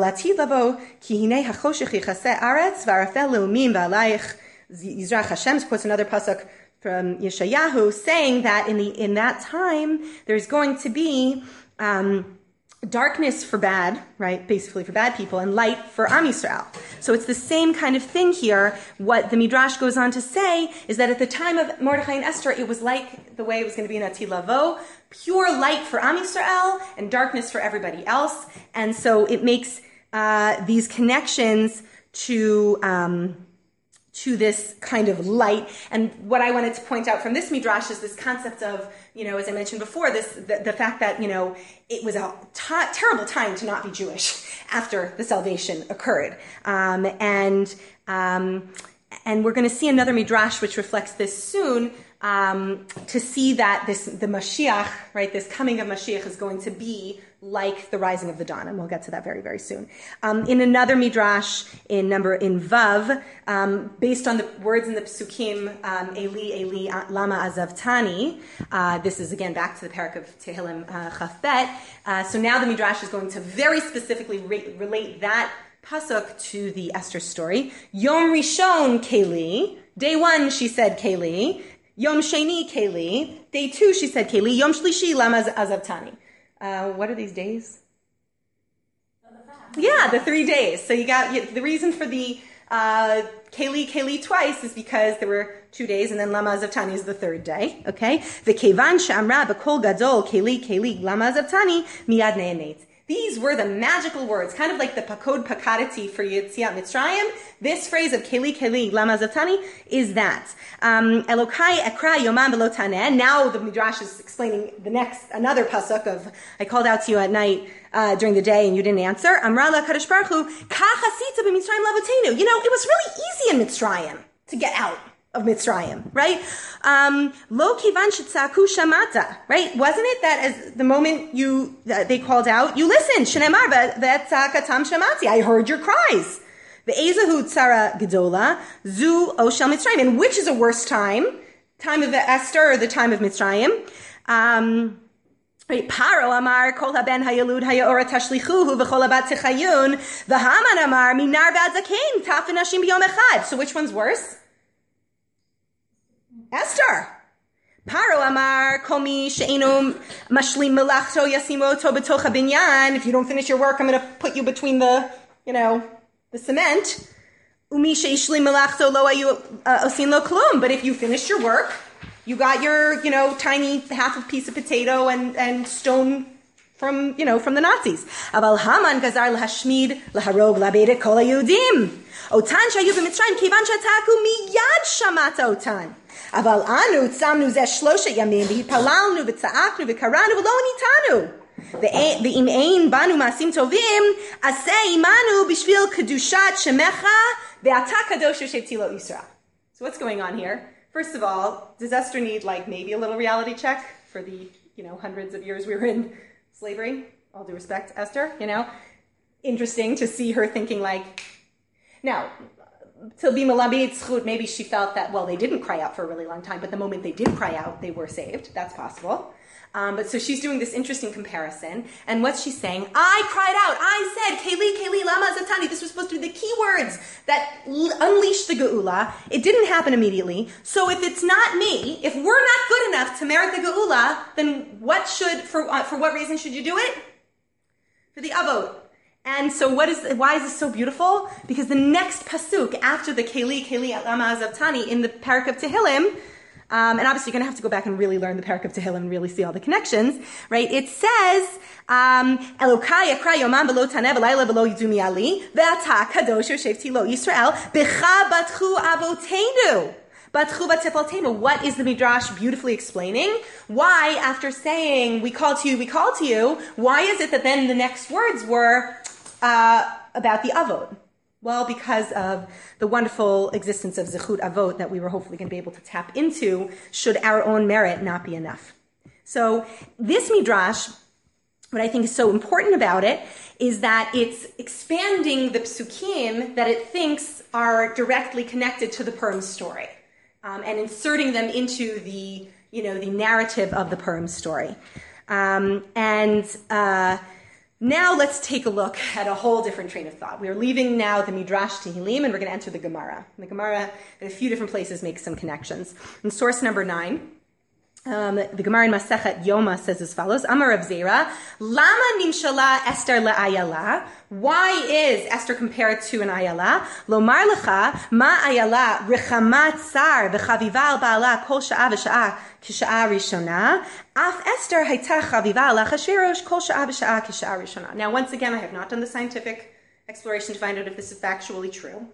Yizrach Hashem quotes another pasuk from Yeshayahu saying that in that time there's going to be darkness for bad, right? Basically for bad people, and light for Am Yisrael. So it's the same kind of thing here. What the Midrash goes on to say is that at the time of Mordechai and Esther, it was like the way it was going to be in Atid Lavo, pure light for Am Yisrael and darkness for everybody else. And so it makes these connections to this kind of light. And what I wanted to point out from this Midrash is this concept of, as I mentioned before, the fact that, it was a terrible time to not be Jewish after the salvation occurred. And we're going to see another Midrash which reflects this soon, to see that the Mashiach, right, this coming of Mashiach is going to be like the rising of the dawn, and we'll get to that very, very soon. In another Midrash, in Vav, based on the words in the Psukim, Eli, Eli, Lama Azavtani, this is again back to the parak of Tehillim Chaf Bet. So now the Midrash is going to very specifically relate that pasuk to the Esther story. Yom Rishon Keli, day 1 she said Keli. Yom Sheni Keli, day 2 she said Keli. Yom Shlishi Lama Azavtani. What are these days? Yeah, the 3 days. So you got the reason for the Keli twice is because there were 2 days, and then Lama Azavtani is the 3rd day. Okay? V'kevan she'amra b'kol gadol Keli Lama Azavtani miyad ne'emet. These were the magical words, kind of like the pakod pakadati for Yetziat Mitzrayim. This phrase of Keli Lama Azavtani is that. Elokai ekra yomam v'lo taneh. Now the Midrash is explaining another pasuk of, I called out to you at night during the day and you didn't answer. Amra la Kadosh Baruch Hu, kach hasita b'Mitzrayim lavotenu. It was really easy in Mitzrayim to get out of Mitzrayim, right? Lo kivan shetzaku shamata, right? Wasn't it that as the moment they called out, you listened? Shneimar v'etzakatam shamati. I heard your cries. Ve'ezahu tzara gedola zu oshel Mitzrayim. And which is a worse time? Time of Esther or the time of Mitzrayim? Paro amar kol haben hayalud hayaora tashlichuhu v'chol habat techayun v'haman amar minar bad zakein tafin hashim b'yom echad. So which one's worse? Esther. Paro amar komi she'enu mashlim melachto yasimo to b'toch habinyan. If you don't finish your work, I'm going to put you between the cement. Umi she'ishlim melachto lo ayu osin lo klum. But if you finished your work, you got your, tiny half a piece of potato and stone from the Nazis. Aval Haman gazar lahashmid laharog labedek kol hayudim. Otan shayu b'Mitzrayim kivan shataku miyad shamata otan. Aval anu tzamnu zeh shlosha yamim v'hipalalnu v'tza'aknu v'karanu v'lo nitanu. Ve'im ein banu masim tovim aseh imanu b'shvil kedushat shemecha Ve'ata kadoshu she'ti lo Yisrael. So what's going on here? First of all, does Esther need maybe a little reality check for the, hundreds of years we were in slavery? All due respect, Esther, Interesting to see her thinking now, to be malabit zchut, maybe she felt that, they didn't cry out for a really long time, but the moment they did cry out, they were saved. That's possible. But so she's doing this interesting comparison. And what's she saying? I cried out. I said, Keli, Keli, lama zatani. This was supposed to be the key words that unleashed the geula. It didn't happen immediately. So if it's not me, if we're not good enough to merit the geula, then for what reason should you do it? For the avot. And so why is this so beautiful? Because the next pasuk after the Keli, Keli, lama zatani in the parak of Tehillim, and obviously you're going to have to go back and really learn the parak of Tehillim and really see all the connections, right? It says, Elokai yakra yomam v'lo taneh v'layla v'lo yidumi ali ve'ata kadosh yoshevti lo Yisrael b'cha batchu avotenu batchu v'tefaltenu. What is the Midrash beautifully explaining? Why, after saying, we call to you, why is it that then the next words were about the avot? Well, because of the wonderful existence of Zechut Avot that we were hopefully going to be able to tap into, should our own merit not be enough. So this Midrash, what I think is so important about it, is that it's expanding the psukim that it thinks are directly connected to the Purim story, and inserting them into the narrative of the Purim story. Now let's take a look at a whole different train of thought. We are leaving now the Midrash Tehillim, and we're going to enter the Gemara. The Gemara, in a few different places, makes some connections. In source number 9, the Gemara in Masechet Yoma says as follows: Amar Rav Zera, Lama nimshala Esther le'ayala? Why is Esther compared to an ayala? Lomar lecha ma ayala rechamat sar v'chaviva al ba'ala kol sha'a v'sha'a kisha'a rishona. Af Esther hayta chaviva al Achashverosh kol sha'a v'sha'a kisha'a rishona. Now, once again, I have not done the scientific exploration to find out if this is factually true.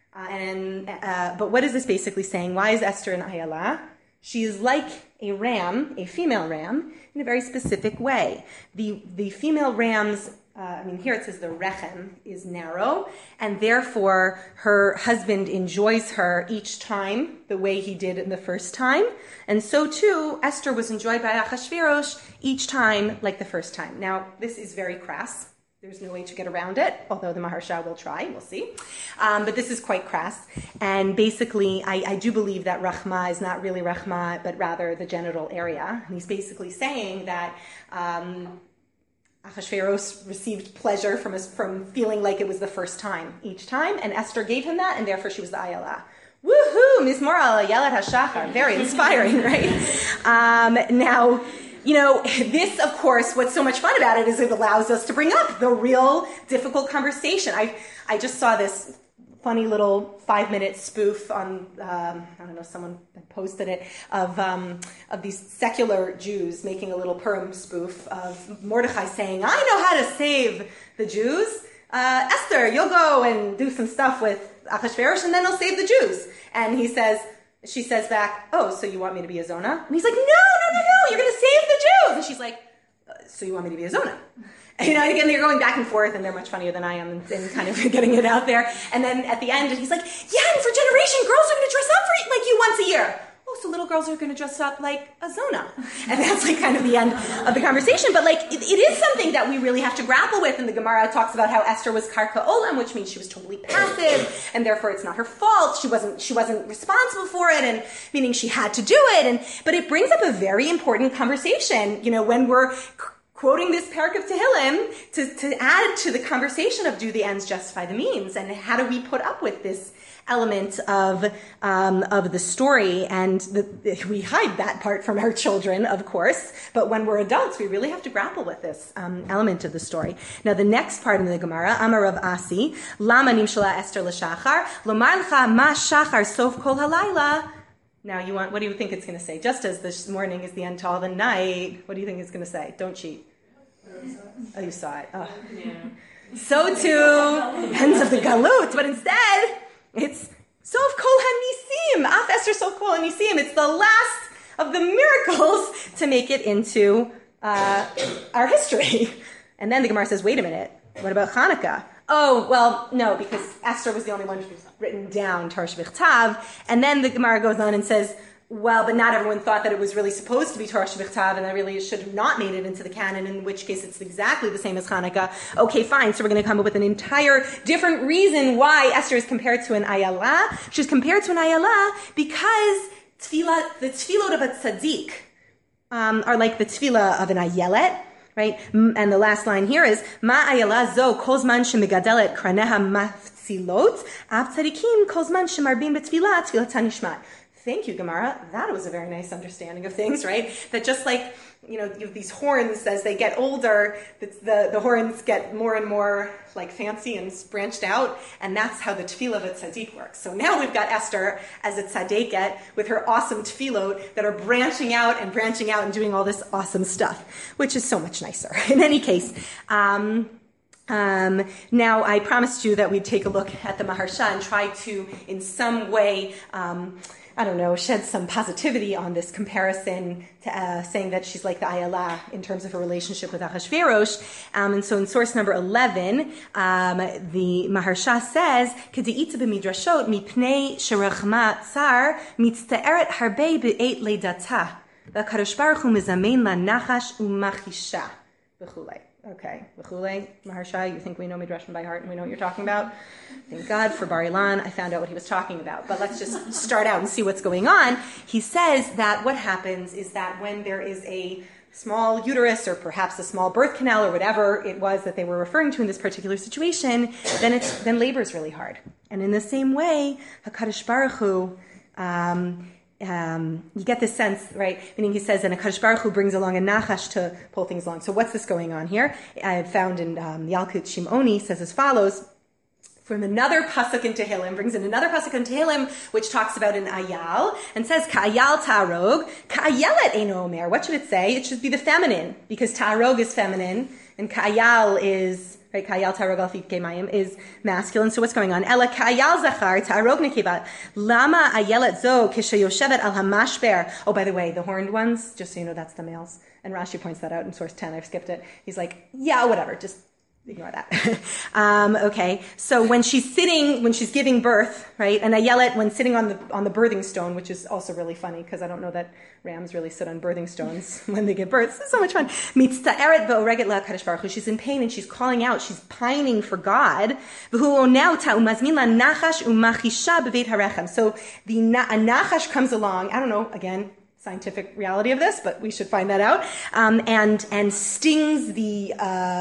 But what is this basically saying? Why is Esther an ayala? She is like a ram, a female ram, in a very specific way. The female ram's, here it says the rechem is narrow, and therefore her husband enjoys her each time the way he did in the first time. And so too, Esther was enjoyed by Achashverosh each time like the first time. Now, this is very crass. There's no way to get around it, although the Maharsha will try, we'll see. But this is quite crass. And basically, I do believe that Rachma is not really Rachma, but rather the genital area. And he's basically saying that Achashverosh received pleasure from feeling like it was the first time each time, and Esther gave him that, and therefore she was the Ayala. Woohoo! Mizmor al Ayelat HaShachar. Very inspiring, right? Now, this, of course, what's so much fun about it is it allows us to bring up the real difficult conversation. I just saw this funny little 5-minute spoof on, someone posted it, of these secular Jews making a little Purim spoof of Mordechai saying, I know how to save the Jews. Esther, you'll go and do some stuff with Achashverosh and then I'll save the Jews. And she says back, oh, so you want me to be a Zona? And he's like, no, you're going to save the Jews. And she's like, so you want me to be a Zona? And, again, they're going back and forth, and they're much funnier than I am in kind of getting it out there. And then at the end, he's like, yeah, and for generation, girls are going to dress up like you once a year. Oh, so little girls are going to dress up like a Zona. And that's kind of the end of the conversation. But it is something that we really have to grapple with. And the Gemara talks about how Esther was karka olam, which means she was totally passive, and therefore it's not her fault. She wasn't responsible for it, and meaning she had to do it. But it brings up a very important conversation, when we're quoting this parak of Tehillim to add to the conversation of do the ends justify the means, and how do we put up with this element of the story, and we hide that part from our children, of course, but when we're adults, we really have to grapple with this element of the story. Now, the next part of the Gemara, Amar Rav Asi, Lama nimshala Esther l'shachar, lomar lecha ma shachar sof kol halayla. Now, what do you think it's going to say? Just as this morning is the end to all the night, what do you think it's going to say? Don't cheat. Oh, you saw it. Oh. Yeah. So too, ends of the Galut, but instead, it's Sof Kol HaNisim. Af Esther Sof Kol HaNisim. It's the last of the miracles to make it into our history. And then the Gemara says, wait a minute. What about Hanukkah? Oh, well, no, because Esther was the only one who's written down Torah Shebechtav. And then the Gemara goes on and says, well, but not everyone thought that it was really supposed to be Torah Shebechtav, and that really should have not made it into the canon, in which case it's exactly the same as Hanukkah. Okay, fine. So we're going to come up with an entire different reason why Esther is compared to an Ayala. She's compared to an Ayala because the tefillot of a tzaddik are like the tefillah of an ayelet, right? And the last line here is, Ma ayala zo kol zman shemegadelet kraneha maftzilot, av tzadikim kol zman shemarbim betfilah, tfilat hanishmat. Thank you, Gemara. That was a very nice understanding of things, right? That just like, you have these horns, as they get older, the horns get more and more like fancy and branched out, and that's how the tefillah of a tzaddik works. So now we've got Esther as a tzaddiket with her awesome tefillot that are branching out and doing all this awesome stuff, which is so much nicer. In any case, now I promised you that we'd take a look at the Maharsha and try to, in some way, shed some positivity on this comparison, saying that she's like the Ayala in terms of her relationship with Ahashverosh. And so in source number 11, the Maharsha says, K'de'ita b'midrashot mipnei sherachma tsar mitzta'eret harbe be'et leidata v'kadosh baruch hu mizamein la nachash u'machisha v'chulei. Okay, V'chulei, Maharsha, you think we know Midrashim by heart and we know what you're talking about? Thank God for Bar Ilan, I found out what he was talking about. But let's just start out and see what's going on. He says that what happens is that when there is a small uterus or perhaps a small birth canal or whatever it was that they were referring to in this particular situation, then labor is really hard. And in the same way, HaKadosh Baruch Hu, you get this sense, right? Meaning he says, and HaKadosh Baruch Hu brings along a nachash to pull things along. So what's this going on here? I found in Yalkut Shimoni says as follows, from another pasuk in Tehillim, brings in another pasuk in Tehillim, which talks about an ayal, and says, Ka'ayal ta'arog, ka'ayelet eino omer. What should it say? It should be the feminine, because ta'arog is feminine, and ka'ayal is, right, ka'ayal ta'arog al fi mayim is masculine. So what's going on? Ela ka'ayal zachar ta'arog nekevat. Lama ayelet zo kishayoshevet al hamashber. Oh, by the way, the horned ones, just so you know, that's the males. And Rashi points that out in source 10. I've skipped it. He's like, yeah, whatever, just ignore that. Okay, so when she's giving birth, right, and Ayelet, when sitting on the birthing stone, which is also really funny, because I don't know that rams really sit on birthing stones when they give birth. It's so much fun. Mitzta'eret ve'oreget la'akadosh baruch hu. She's in pain and she's calling out. She's pining for God. V'hu onau ta'umazmin la nachash umachisha b'veit harechem. So a nachash comes along. I don't know, again, scientific reality of this, but we should find that out. And stings the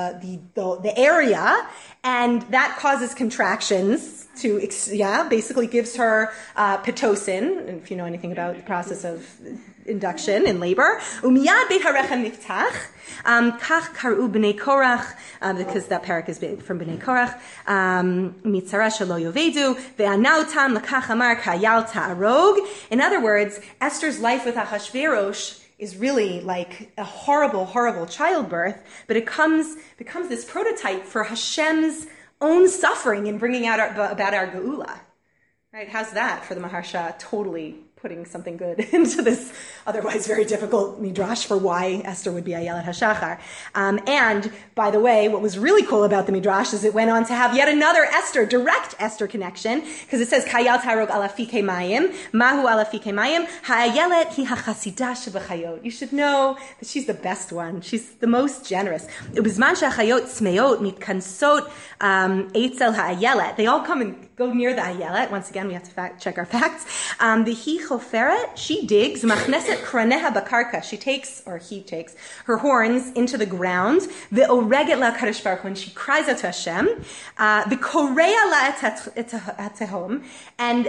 area, and that causes contractions to, basically gives her pitocin. And if you know anything about the process of induction in labor, umiyad beit harechem niftach. Kach karu b'nei Korach, because that parak is from b'nei Korach. Mitzara shelo yovedu ve'anautam lekach amar kayal ta'arog. In other words, Esther's life with Ahashverosh is really like a horrible, horrible childbirth, but it becomes this prototype for Hashem's own suffering in bringing out about our geula. Right? How's that for the Maharsha? Totally putting something good into this otherwise very difficult midrash for why Esther would be Ayelet HaShachar. And by the way, what was really cool about the midrash is it went on to have yet another direct Esther connection, because it says, Kayal tarog alafike mayim, mahu alafike mayim, ha'ayelet hi hachasida shebachayot. You should know that she's the best one. She's the most generous. Ubizman shachayot smeot mitkansot eitzel ha'ayelet. They all come and go near the ayelet. Once again, we have to check our facts. The hi choferet, she digs, machneset kraneha bakarka. He takes her horns into the ground. The oreget la kadosh baruch, when she cries out to Hashem. The korea la etehom, and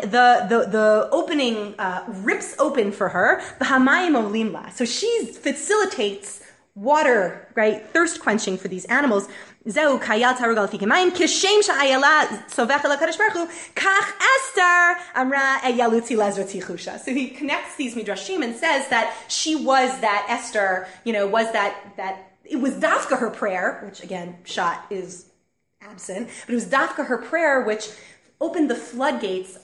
the opening rips open for her. The hamayim olim la. So she facilitates water, right, thirst quenching for these animals. Zeu kayal tarug al fikemayim kishem sha'ayala sovecha lakadosh baruch hu kach Esther amra eyaluti lazrati chusha. So he connects these midrashim and says that she was that Esther, was that it was dafka her prayer, which again, shat is absent, but it was dafka her prayer which opened the floodgates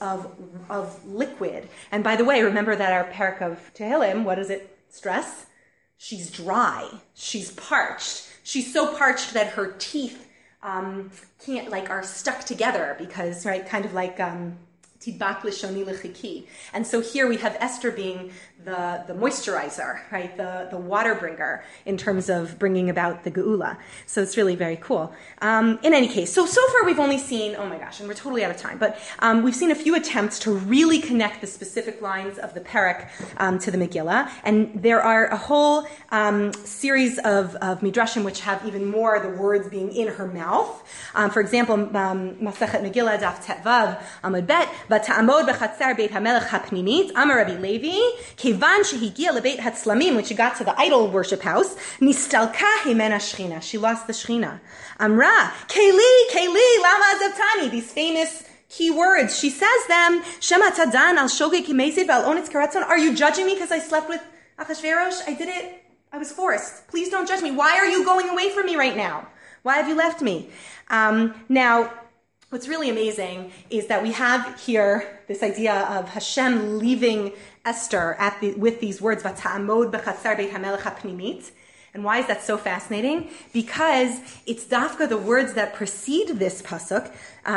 of liquid. And by the way, remember that our parak of Tehillim, what does it stress? She's dry. She's parched. She's so parched that her teeth can't, like, are stuck together because, right, kind of like, Tidbak lishoni lechiki. And so here we have Esther being the moisturizer, right, the water bringer in terms of bringing about the geula. So it's really very cool. In any case, so far we've only seen, oh my gosh, and we're totally out of time, but we've seen a few attempts to really connect the specific lines of the Perek to the Megillah, and there are a whole series of midrashim which have even more the words being in her mouth. For example, Masechet Megillah Daf Tetvav Amud Bet Vata'amod b'chatzer Beit HaMelech HaPnimit Amar Rabbi Levi Kevan shehigia lebeit hatzlamim, when she got to the idol worship house, nistalka himena shchina, she lost the shchina. Amra Keli lama azavtani, these famous key words. She says them. Shema tadan al shogeg kimezid val onitz karatzon. Are you judging me because I slept with Achashverosh? I did it. I was forced. Please don't judge me. Why are you going away from me right now? Why have you left me? Now, what's really amazing is that we have here this idea of Hashem leaving Esther with these words, Vata'amod b'chatzar Beit HaMelech HaPnimit. And why is that so fascinating? Because it's dafka the words that precede this pasuk.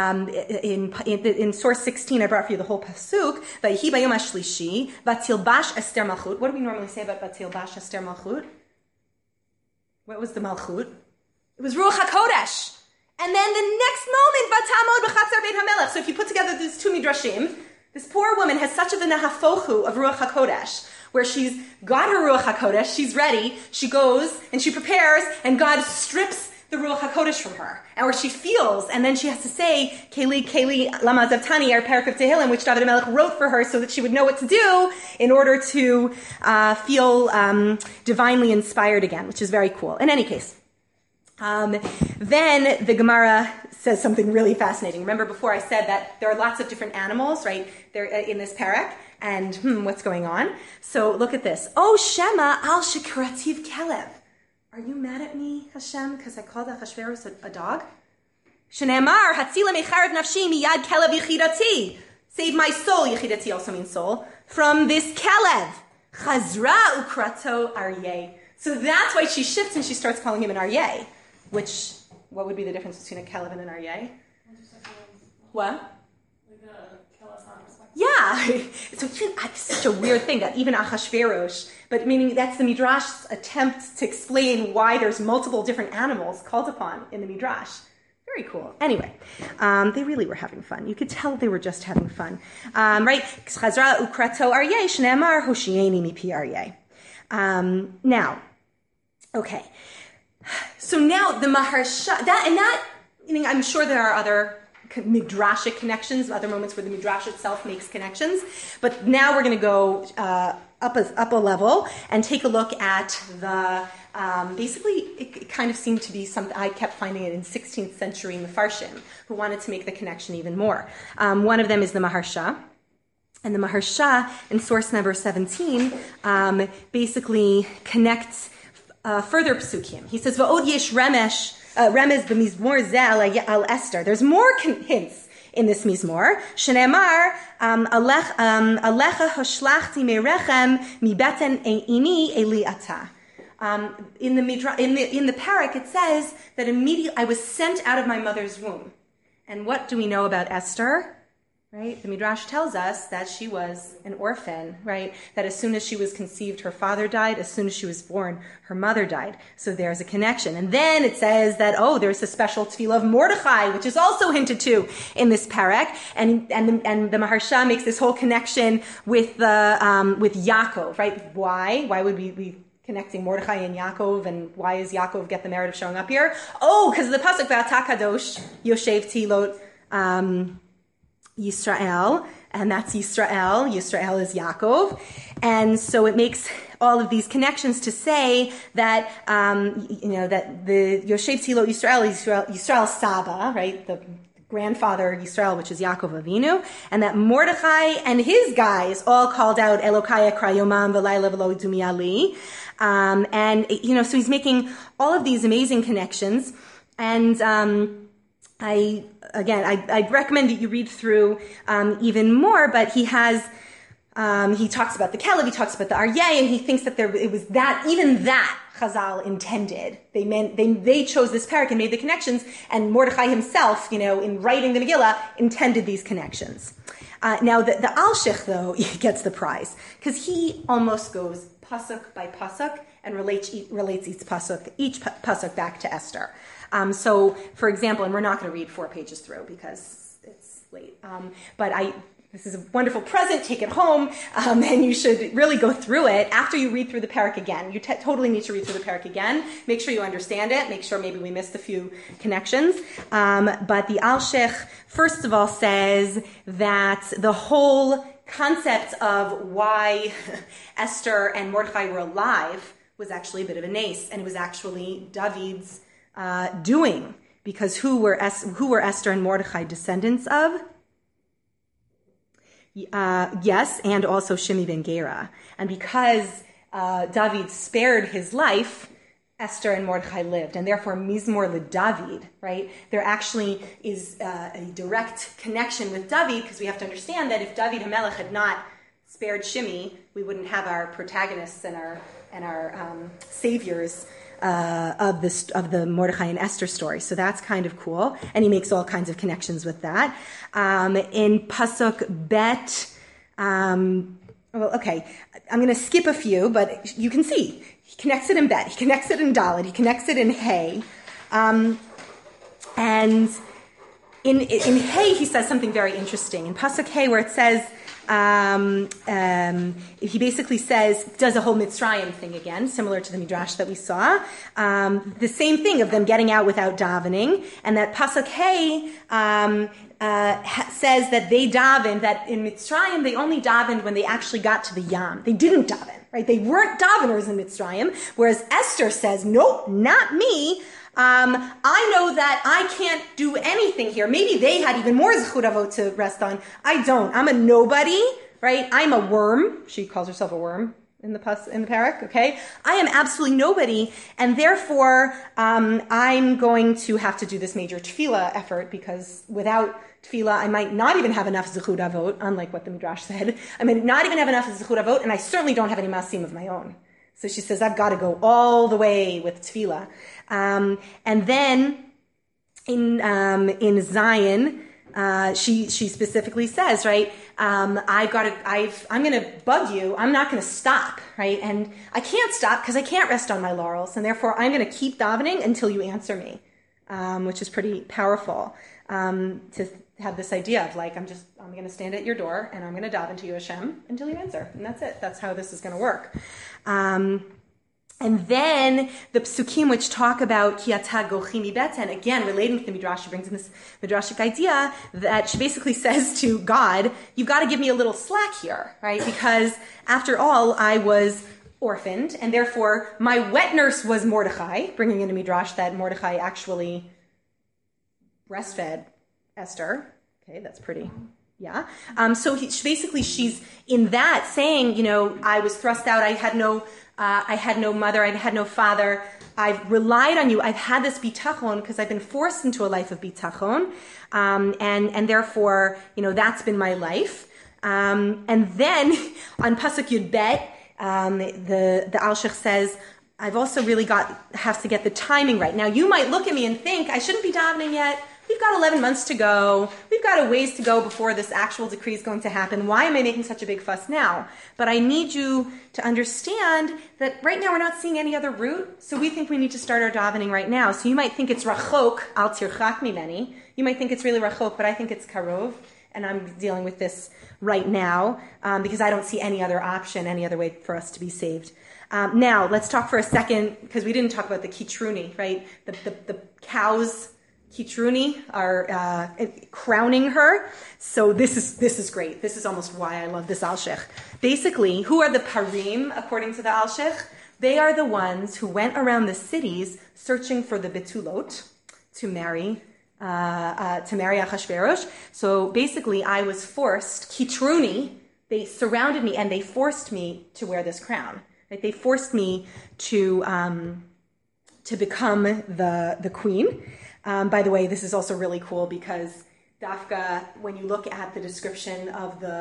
In source 16, I brought for you the whole pasuk. Vayihi bayom hashlishi, vatilbash Esther malchut. What do we normally say about vatilbash Esther malchut? What was the malchut? It was Ruach HaKodesh. And then the next moment, Vatamod b'chatzar Beit HaMelech. So if you put together these two midrashim, this poor woman has such a nahafochu of Ruach HaKodesh, where she's got her Ruach HaKodesh, she's ready, she goes and she prepares, and God strips the Ruach HaKodesh from her. And where she feels, and then she has to say, Keli lama zavtani, our Perek of Tehillim, which David HaMelech wrote for her so that she would know what to do in order to feel divinely inspired again, which is very cool. In any case, then the Gemara says something really fascinating. Remember before I said that there are lots of different animals, right, there in this Perek, and what's going on? So look at this. Oh, Shema al shekarativ kelev. Are you mad at me, Hashem, because I called Achashverosh a dog? Shneimar hatzila mecharev nafshi miyad kelev yichidati. Save my soul, yichidati also means soul, from this kelev. Chazra ukrato aryeh. So that's why she shifts and she starts calling him an aryeh. Which, what would be the difference between a kelev and an aryeh? What? Yeah. So it's such a weird thing that even Achashverosh, but meaning that's the Midrash's attempt to explain why there's multiple different animals called upon in the Midrash. Very cool. Anyway, they really were having fun. You could tell they were just having fun. Right? Chazra ukrato aryeh, shneimar hoshieni mipi aryeh. Now, okay. So now the Maharsha, I'm sure there are other midrashic connections, other moments where the midrash itself makes connections, but now we're going to go up a level and take a look at the, basically it kind of seemed to be something, I kept finding it in 16th century Mefarshim, who wanted to make the connection even more. One of them is the Maharsha. And the Maharsha, in source number 17, basically connects further psukim. He says, "Va'od yesh remez b'mizmor zeh al Esther." There's more hints in this mizmor. Shneimar alecha hoshlachti merechem mibeten ini eli ata. In the Perek, it says that immediately I was sent out of my mother's womb. And what do we know about Esther? Right? The Midrash tells us that she was an orphan, right? That as soon as she was conceived, her father died. As soon as she was born, her mother died. So there's a connection. And then it says that, there's a special tefillah of Mordechai, which is also hinted to in this Perek. And the Maharsha makes this whole connection with with Yaakov, right? Why? Why would we be connecting Mordechai and Yaakov, and why does Yaakov get the merit of showing up here? Because of the pasuk V'ata kadosh Yoshev Tilot Yisrael, and that's Yisrael. Yisrael is Yaakov. And so it makes all of these connections to say that, that the Yoshev Tzilo Yisrael is Yisrael Saba, right? The grandfather Yisrael, which is Yaakov Avinu, and that Mordechai and his guys all called out Elokaya Krayomam V'layla V'lo Idumi Ali. So he's making all of these amazing connections. And, I'd recommend that you read through even more, but he has He talks about the Kelev, he talks about the Aryeh, and he thinks that it was that, even that Chazal intended. They chose this parak and made the connections, and Mordechai himself, in writing the Megillah, intended these connections. Now, the Alshich, though, gets the prize, because he almost goes pasuk by pasuk and relates each pasuk back to Esther. So, for example, and we're not going to read 4 pages through because it's late, this is a wonderful present. Take it home, and you should really go through it after you read through the parak again. You totally need to read through the parak again. Make sure you understand it. Make sure maybe we missed a few connections. But the Alshich, first of all, says that the whole concept of why Esther and Mordechai were alive was actually a bit of a nace, and it was actually David's doing. Because who were Esther and Mordechai descendants of? Yes, and also Shimi ben Gera. And because David spared his life, Esther and Mordechai lived, and therefore Mizmor LeDavid, right? There actually is a direct connection with David, because we have to understand that if David HaMelech had not spared Shimi, we wouldn't have our protagonists and our saviors of the Mordechai and Esther story. So that's kind of cool. And he makes all kinds of connections with that. In Pasuk Bet, I'm going to skip a few, but you can see. He connects it in Bet, he connects it in Dalet, he connects it in Hey. And in Hey, he says something very interesting. In Pasuk Hey, where it says, he basically does a whole Mitzrayim thing again, similar to the Midrash that we saw. The same thing of them getting out without davening, and that Pasuk Hey says that they davened, that in Mitzrayim they only davened when they actually got to the Yam. They didn't daven, right? They weren't daveners in Mitzrayim, whereas Esther says, nope, not me. I know that I can't do anything here. Maybe they had even more zechut avot to rest on. I don't. I'm a nobody, right? I'm a worm. She calls herself a worm in the parak, okay? I am absolutely nobody, and therefore I'm going to have to do this major tefillah effort, because without tefillah I might not even have enough zechut avot, unlike what the Midrash said. I might not even have enough zechut avot, and I certainly don't have any masim of my own. So she says, I've got to go all the way with tefillah. And then in Zion, she specifically says, right, I'm going to bug you. I'm not going to stop, right? And I can't stop because I can't rest on my laurels. And therefore, I'm going to keep davening until you answer me, which is pretty powerful, to have this idea of like, I'm going to stand at your door and I'm going to daven to you, Hashem, until you answer. And that's it. That's how this is going to work. And then the psukim which talk about Kiata Gochimi Beten, again, relating to the Midrash, she brings in this Midrashic idea that she basically says to God, you've got to give me a little slack here, right? Because after all, I was orphaned, and therefore my wet nurse was Mordechai, bringing in a Midrash that Mordechai actually breastfed Esther. Okay, that's pretty... Yeah. So she's in that saying, I was thrust out. I had no mother. I had no father. I've relied on you. I've had this bitachon because I've been forced into a life of bitachon. And therefore, that's been my life. And then on Pasuk Yud Bet, the Alshich says, I've also really have to get the timing right. Now you might look at me and think I shouldn't be davening yet. We've got 11 months to go. We've got a ways to go before this actual decree is going to happen. Why am I making such a big fuss now? But I need you to understand that right now we're not seeing any other route, so we think we need to start our davening right now. So you might think it's rachok, al tirchak mimeni. You might think it's really rachok, but I think it's karov, and I'm dealing with this right now because I don't see any other option, any other way for us to be saved. Now, let's talk for a second, because we didn't talk about the kitruni, right? The cows... Kitruni are crowning her. So this is great. This is almost why I love this Alshich. Basically, who are the parim, according to the Alshich? They are the ones who went around the cities searching for the betulot to marry Achashverosh. So basically, I was forced, Kitruni, they surrounded me and they forced me to wear this crown. Right? They forced me to become the queen. By the way, this is also really cool because Dafka, when you look at the description of the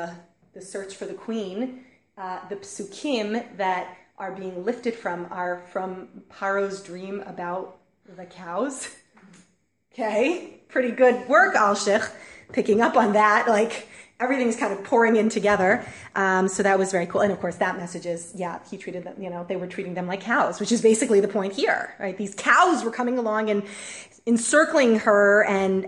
the search for the queen, the psukim that are being lifted from are from Paro's dream about the cows. Okay, pretty good work, Alshich, picking up on that. Like, everything's kind of pouring in together. So that was very cool. And of course, that message is, he treated them, they were treating them like cows, which is basically the point here, right? These cows were coming along and encircling her and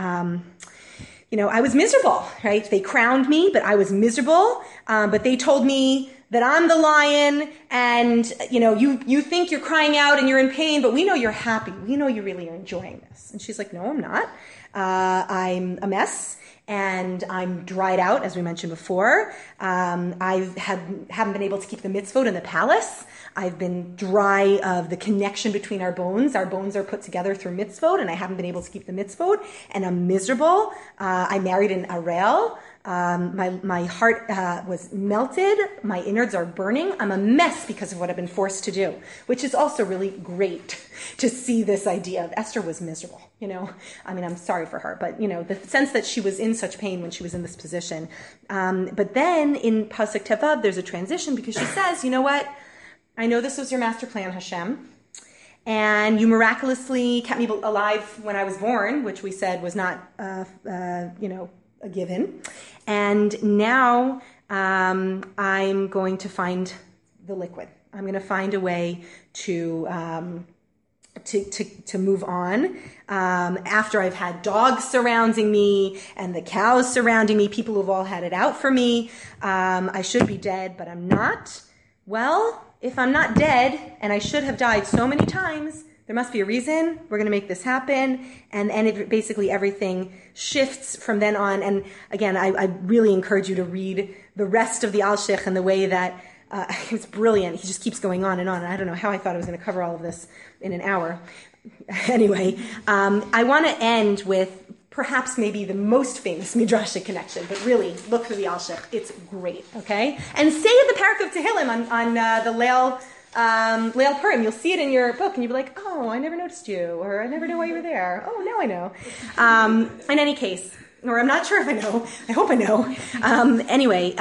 I was miserable, right? They crowned me, but I was miserable. But they told me that I'm the lion and, you think you're crying out and you're in pain, but we know you're happy. We know you really are enjoying this. And she's like, no, I'm not. I'm a mess and I'm dried out, as we mentioned before. I haven't been able to keep the mitzvot in the palace. I've been dry of the connection between our bones. Our bones are put together through mitzvot, and I haven't been able to keep the mitzvot, and I'm miserable. I married an Arel. My heart was melted. My innards are burning. I'm a mess because of what I've been forced to do, which is also really great to see this idea of Esther was miserable. I'm sorry for her, but, the sense that she was in such pain when she was in this position. But then in Pasuk Tevav, there's a transition because she says, you know what? I know this was your master plan, Hashem, and you miraculously kept me alive when I was born, which we said was not, a given. And now I'm going to find the liquid. I'm going to find a way to move on. After I've had dogs surrounding me and the cows surrounding me, people who've all had it out for me. I should be dead, but I'm not. Well, if I'm not dead and I should have died so many times, there must be a reason. We're going to make this happen. And basically everything shifts from then on. And again, I really encourage you to read the rest of the Alshich and the way that it's brilliant. He just keeps going on. And I don't know how I thought I was going to cover all of this in an hour. Anyway, I want to end with perhaps maybe the most famous Midrashic connection, but really look through the Alshich. It's great, okay? And say the Parak of Tehillim on the Leil Purim. You'll see it in your book, and you'll be like, oh, I never noticed you, or I never knew why you were there. Oh, now I know. In any case, or I'm not sure if I know. I hope I know. Anyway,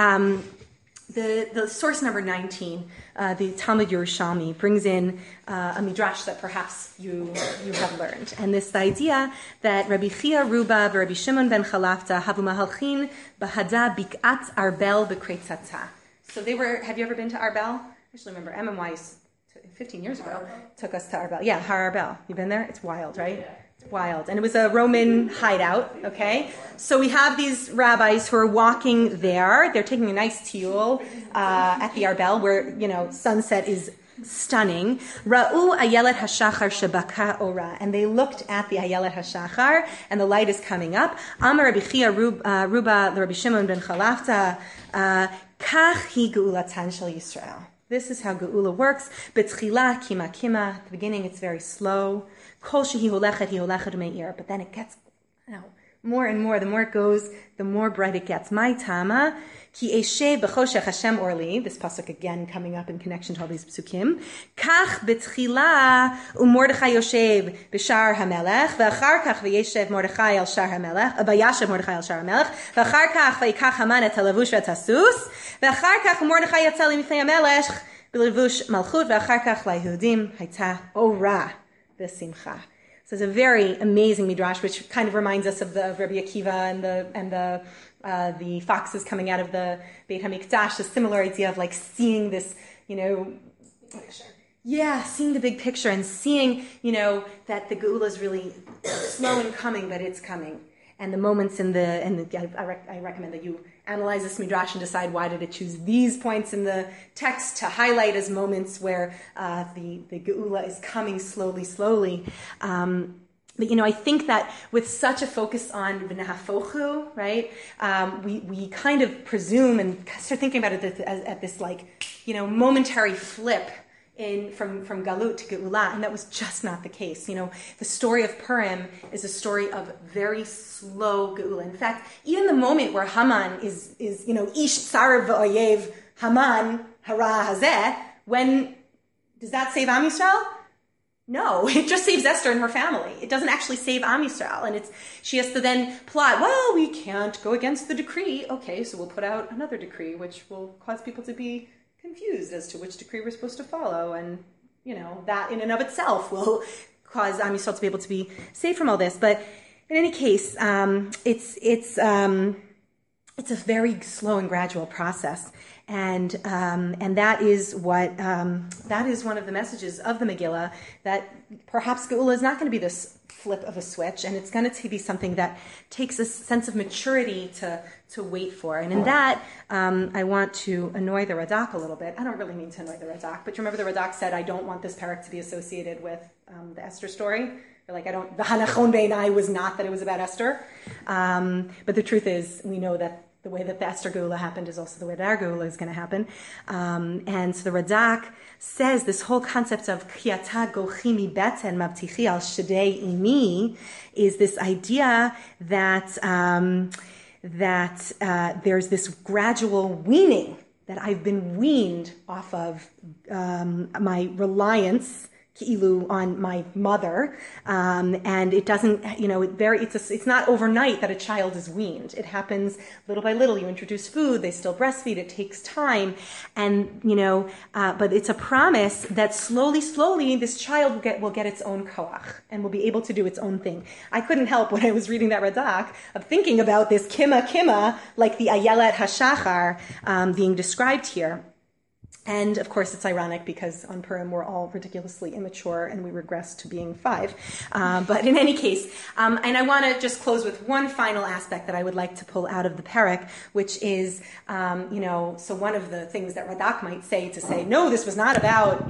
the source number 19, the Talmud Yerushalmi, brings in a midrash that perhaps you have learned. And this the idea that Rabbi Chia Ruba and Rabbi Shimon ben Chalafta havu mahalchin bahada bik'at Arbel b'kreitzatza. So they were, have you ever been to Arbel? I actually remember MMY 15 years ago took us to Arbel. Yeah, Har Arbel. You been there? It's wild, right? Yeah. Wild. And it was a Roman hideout, okay? So we have these rabbis who are walking there. They're taking a nice tiyul at the Arbel where, sunset is stunning. Ra'u ayelet hashachar shebaka ora. And they looked at the ayelet hashachar and the light is coming up. Amar Rabbi Chia Ruba Rabbi Shimon ben Chalafta kach hi geulatan shel Yisrael. This is how geula works. B'tchila kima kima. At the beginning it's very slow. Kol shehi holechet me'ir. But then it gets more and more. The more it goes, the more bright it gets. My tama ki eshe b'choshech Hashem orli. This pasuk again coming up in connection to all these psukim. Kach b'tchila u'Mordechai yoshev b'shar hamelech v'achar kach v'yeshev Mordechai al shar hamelech v'yashev Mordechai al shar hamelech v'achar kach v'yikach Haman et halevush v'tasus v'achar kach Mordechai yatzal mifnei hamelech b'levush malchut v'achar kach laYehudim hayta ora. Simcha. So it's a very amazing midrash, which kind of reminds us of the Rabbi Akiva and the foxes coming out of the Beit Hamikdash. A similar idea of like seeing this, Picture. Yeah, seeing the big picture and seeing, that the Geula is really slow in coming, but it's coming. And the moments I recommend that you analyze this midrash and decide why did it choose these points in the text to highlight as moments where the Geula is coming slowly. But I think that with such a focus on v'nehafochu, right, we kind of presume and start thinking about it at this momentary flip from Galut to Geula, and that was just not the case. The story of Purim is a story of very slow Geula. In fact, even the moment where Haman is Ish Tsar v'oyev Haman hara hazeh, when does that save Am Yisrael? No, it just saves Esther and her family. It doesn't actually save Am Yisrael. And she has to then plot, well, we can't go against the decree. Okay, so we'll put out another decree, which will cause people to be confused as to which decree we're supposed to follow. And, that in and of itself will cause Am Yisrael to be able to be saved from all this. But in any case, it's a very slow and gradual process. And that is that is one of the messages of the Megillah, that perhaps Geula is not going to be this flip of a switch, and it's going to be something that takes a sense of maturity to wait for. And in that, I want to annoy the Radak a little bit. I don't really mean to annoy the Radak, but you remember the Radak said, I don't want this parak to be associated with the Esther story. The Hanachon Beinai was not that it was about Esther. But the truth is, we know that the way that the Esther Geula happened is also the way that our Geula is going to happen. And so the Radak says this whole concept of Kiyata Gochimi Beten Mabtichi al Shadei Imi is this idea that there's this gradual weaning, that I've been weaned off of my reliance on my mother, and it doesn't, it's not overnight that a child is weaned. It happens little by little. You introduce food, they still breastfeed, it takes time, and but it's a promise that slowly this child will get its own koach and will be able to do its own thing. I couldn't help, when I was reading that Radak, of thinking about this kima, like the Ayelet HaShachar being described here. And of course, it's ironic because on Purim we're all ridiculously immature and we regress to being 5. But in any case, and I want to just close with one final aspect that I would like to pull out of the parak, which is, so one of the things that Radak might say, no, this was not about,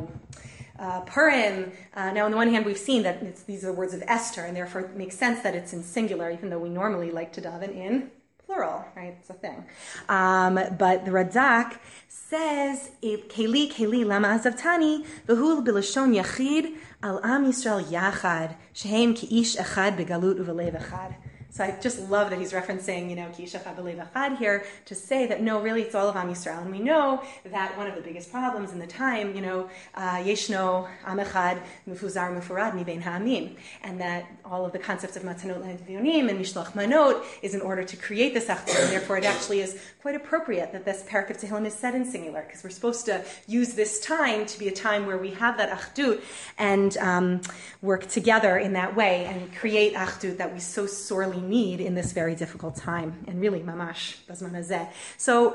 Purim. Now, on the one hand, we've seen that these are the words of Esther, and therefore it makes sense that it's in singular, even though we normally like to daven in plural, right? It's a thing. But the Radak says, Keli lama azavtani v'hu b'lashon yachid al am Yisrael yachad shehem ki'ish echad begalut uvelev echad. So I just love that he's referencing, ki'ish echad belev echad here to say that no, really it's all of Am Yisrael. And we know that one of the biggest problems in the time, yeshno am echad mufuzar mufurad mibein ha'amim, and that all of the concepts of matanot le'avionim and mishloach manot is in order to create this achdut, and therefore it actually is quite appropriate that this parak of Tehillim is said in singular, because we're supposed to use this time to be a time where we have that achdut and work together in that way and create achdut that we so sorely need in this very difficult time, and really mamash bazman hazeh. So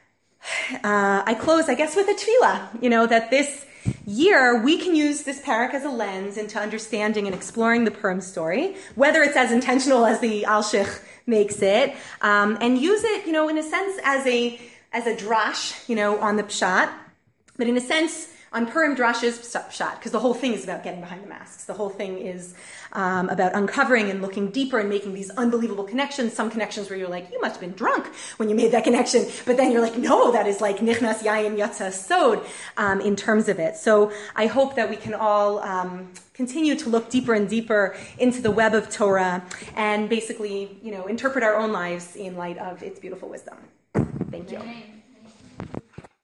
I close, I guess, with a tefillah, that this year we can use this parak as a lens into understanding and exploring the Purim story, whether it's as intentional as the Alshich makes it, and use it, in a sense as a drash, on the pshat, but in a sense on Purim drashes pshat, because the whole thing is about getting behind the masks. The whole thing is about uncovering and looking deeper and making these unbelievable connections. Some connections where you're like, you must have been drunk when you made that connection. But then you're like, no, that is like nichnas yayin yatsa sod in terms of it. So I hope that we can all continue to look deeper and deeper into the web of Torah and basically, interpret our own lives in light of its beautiful wisdom. Thank you.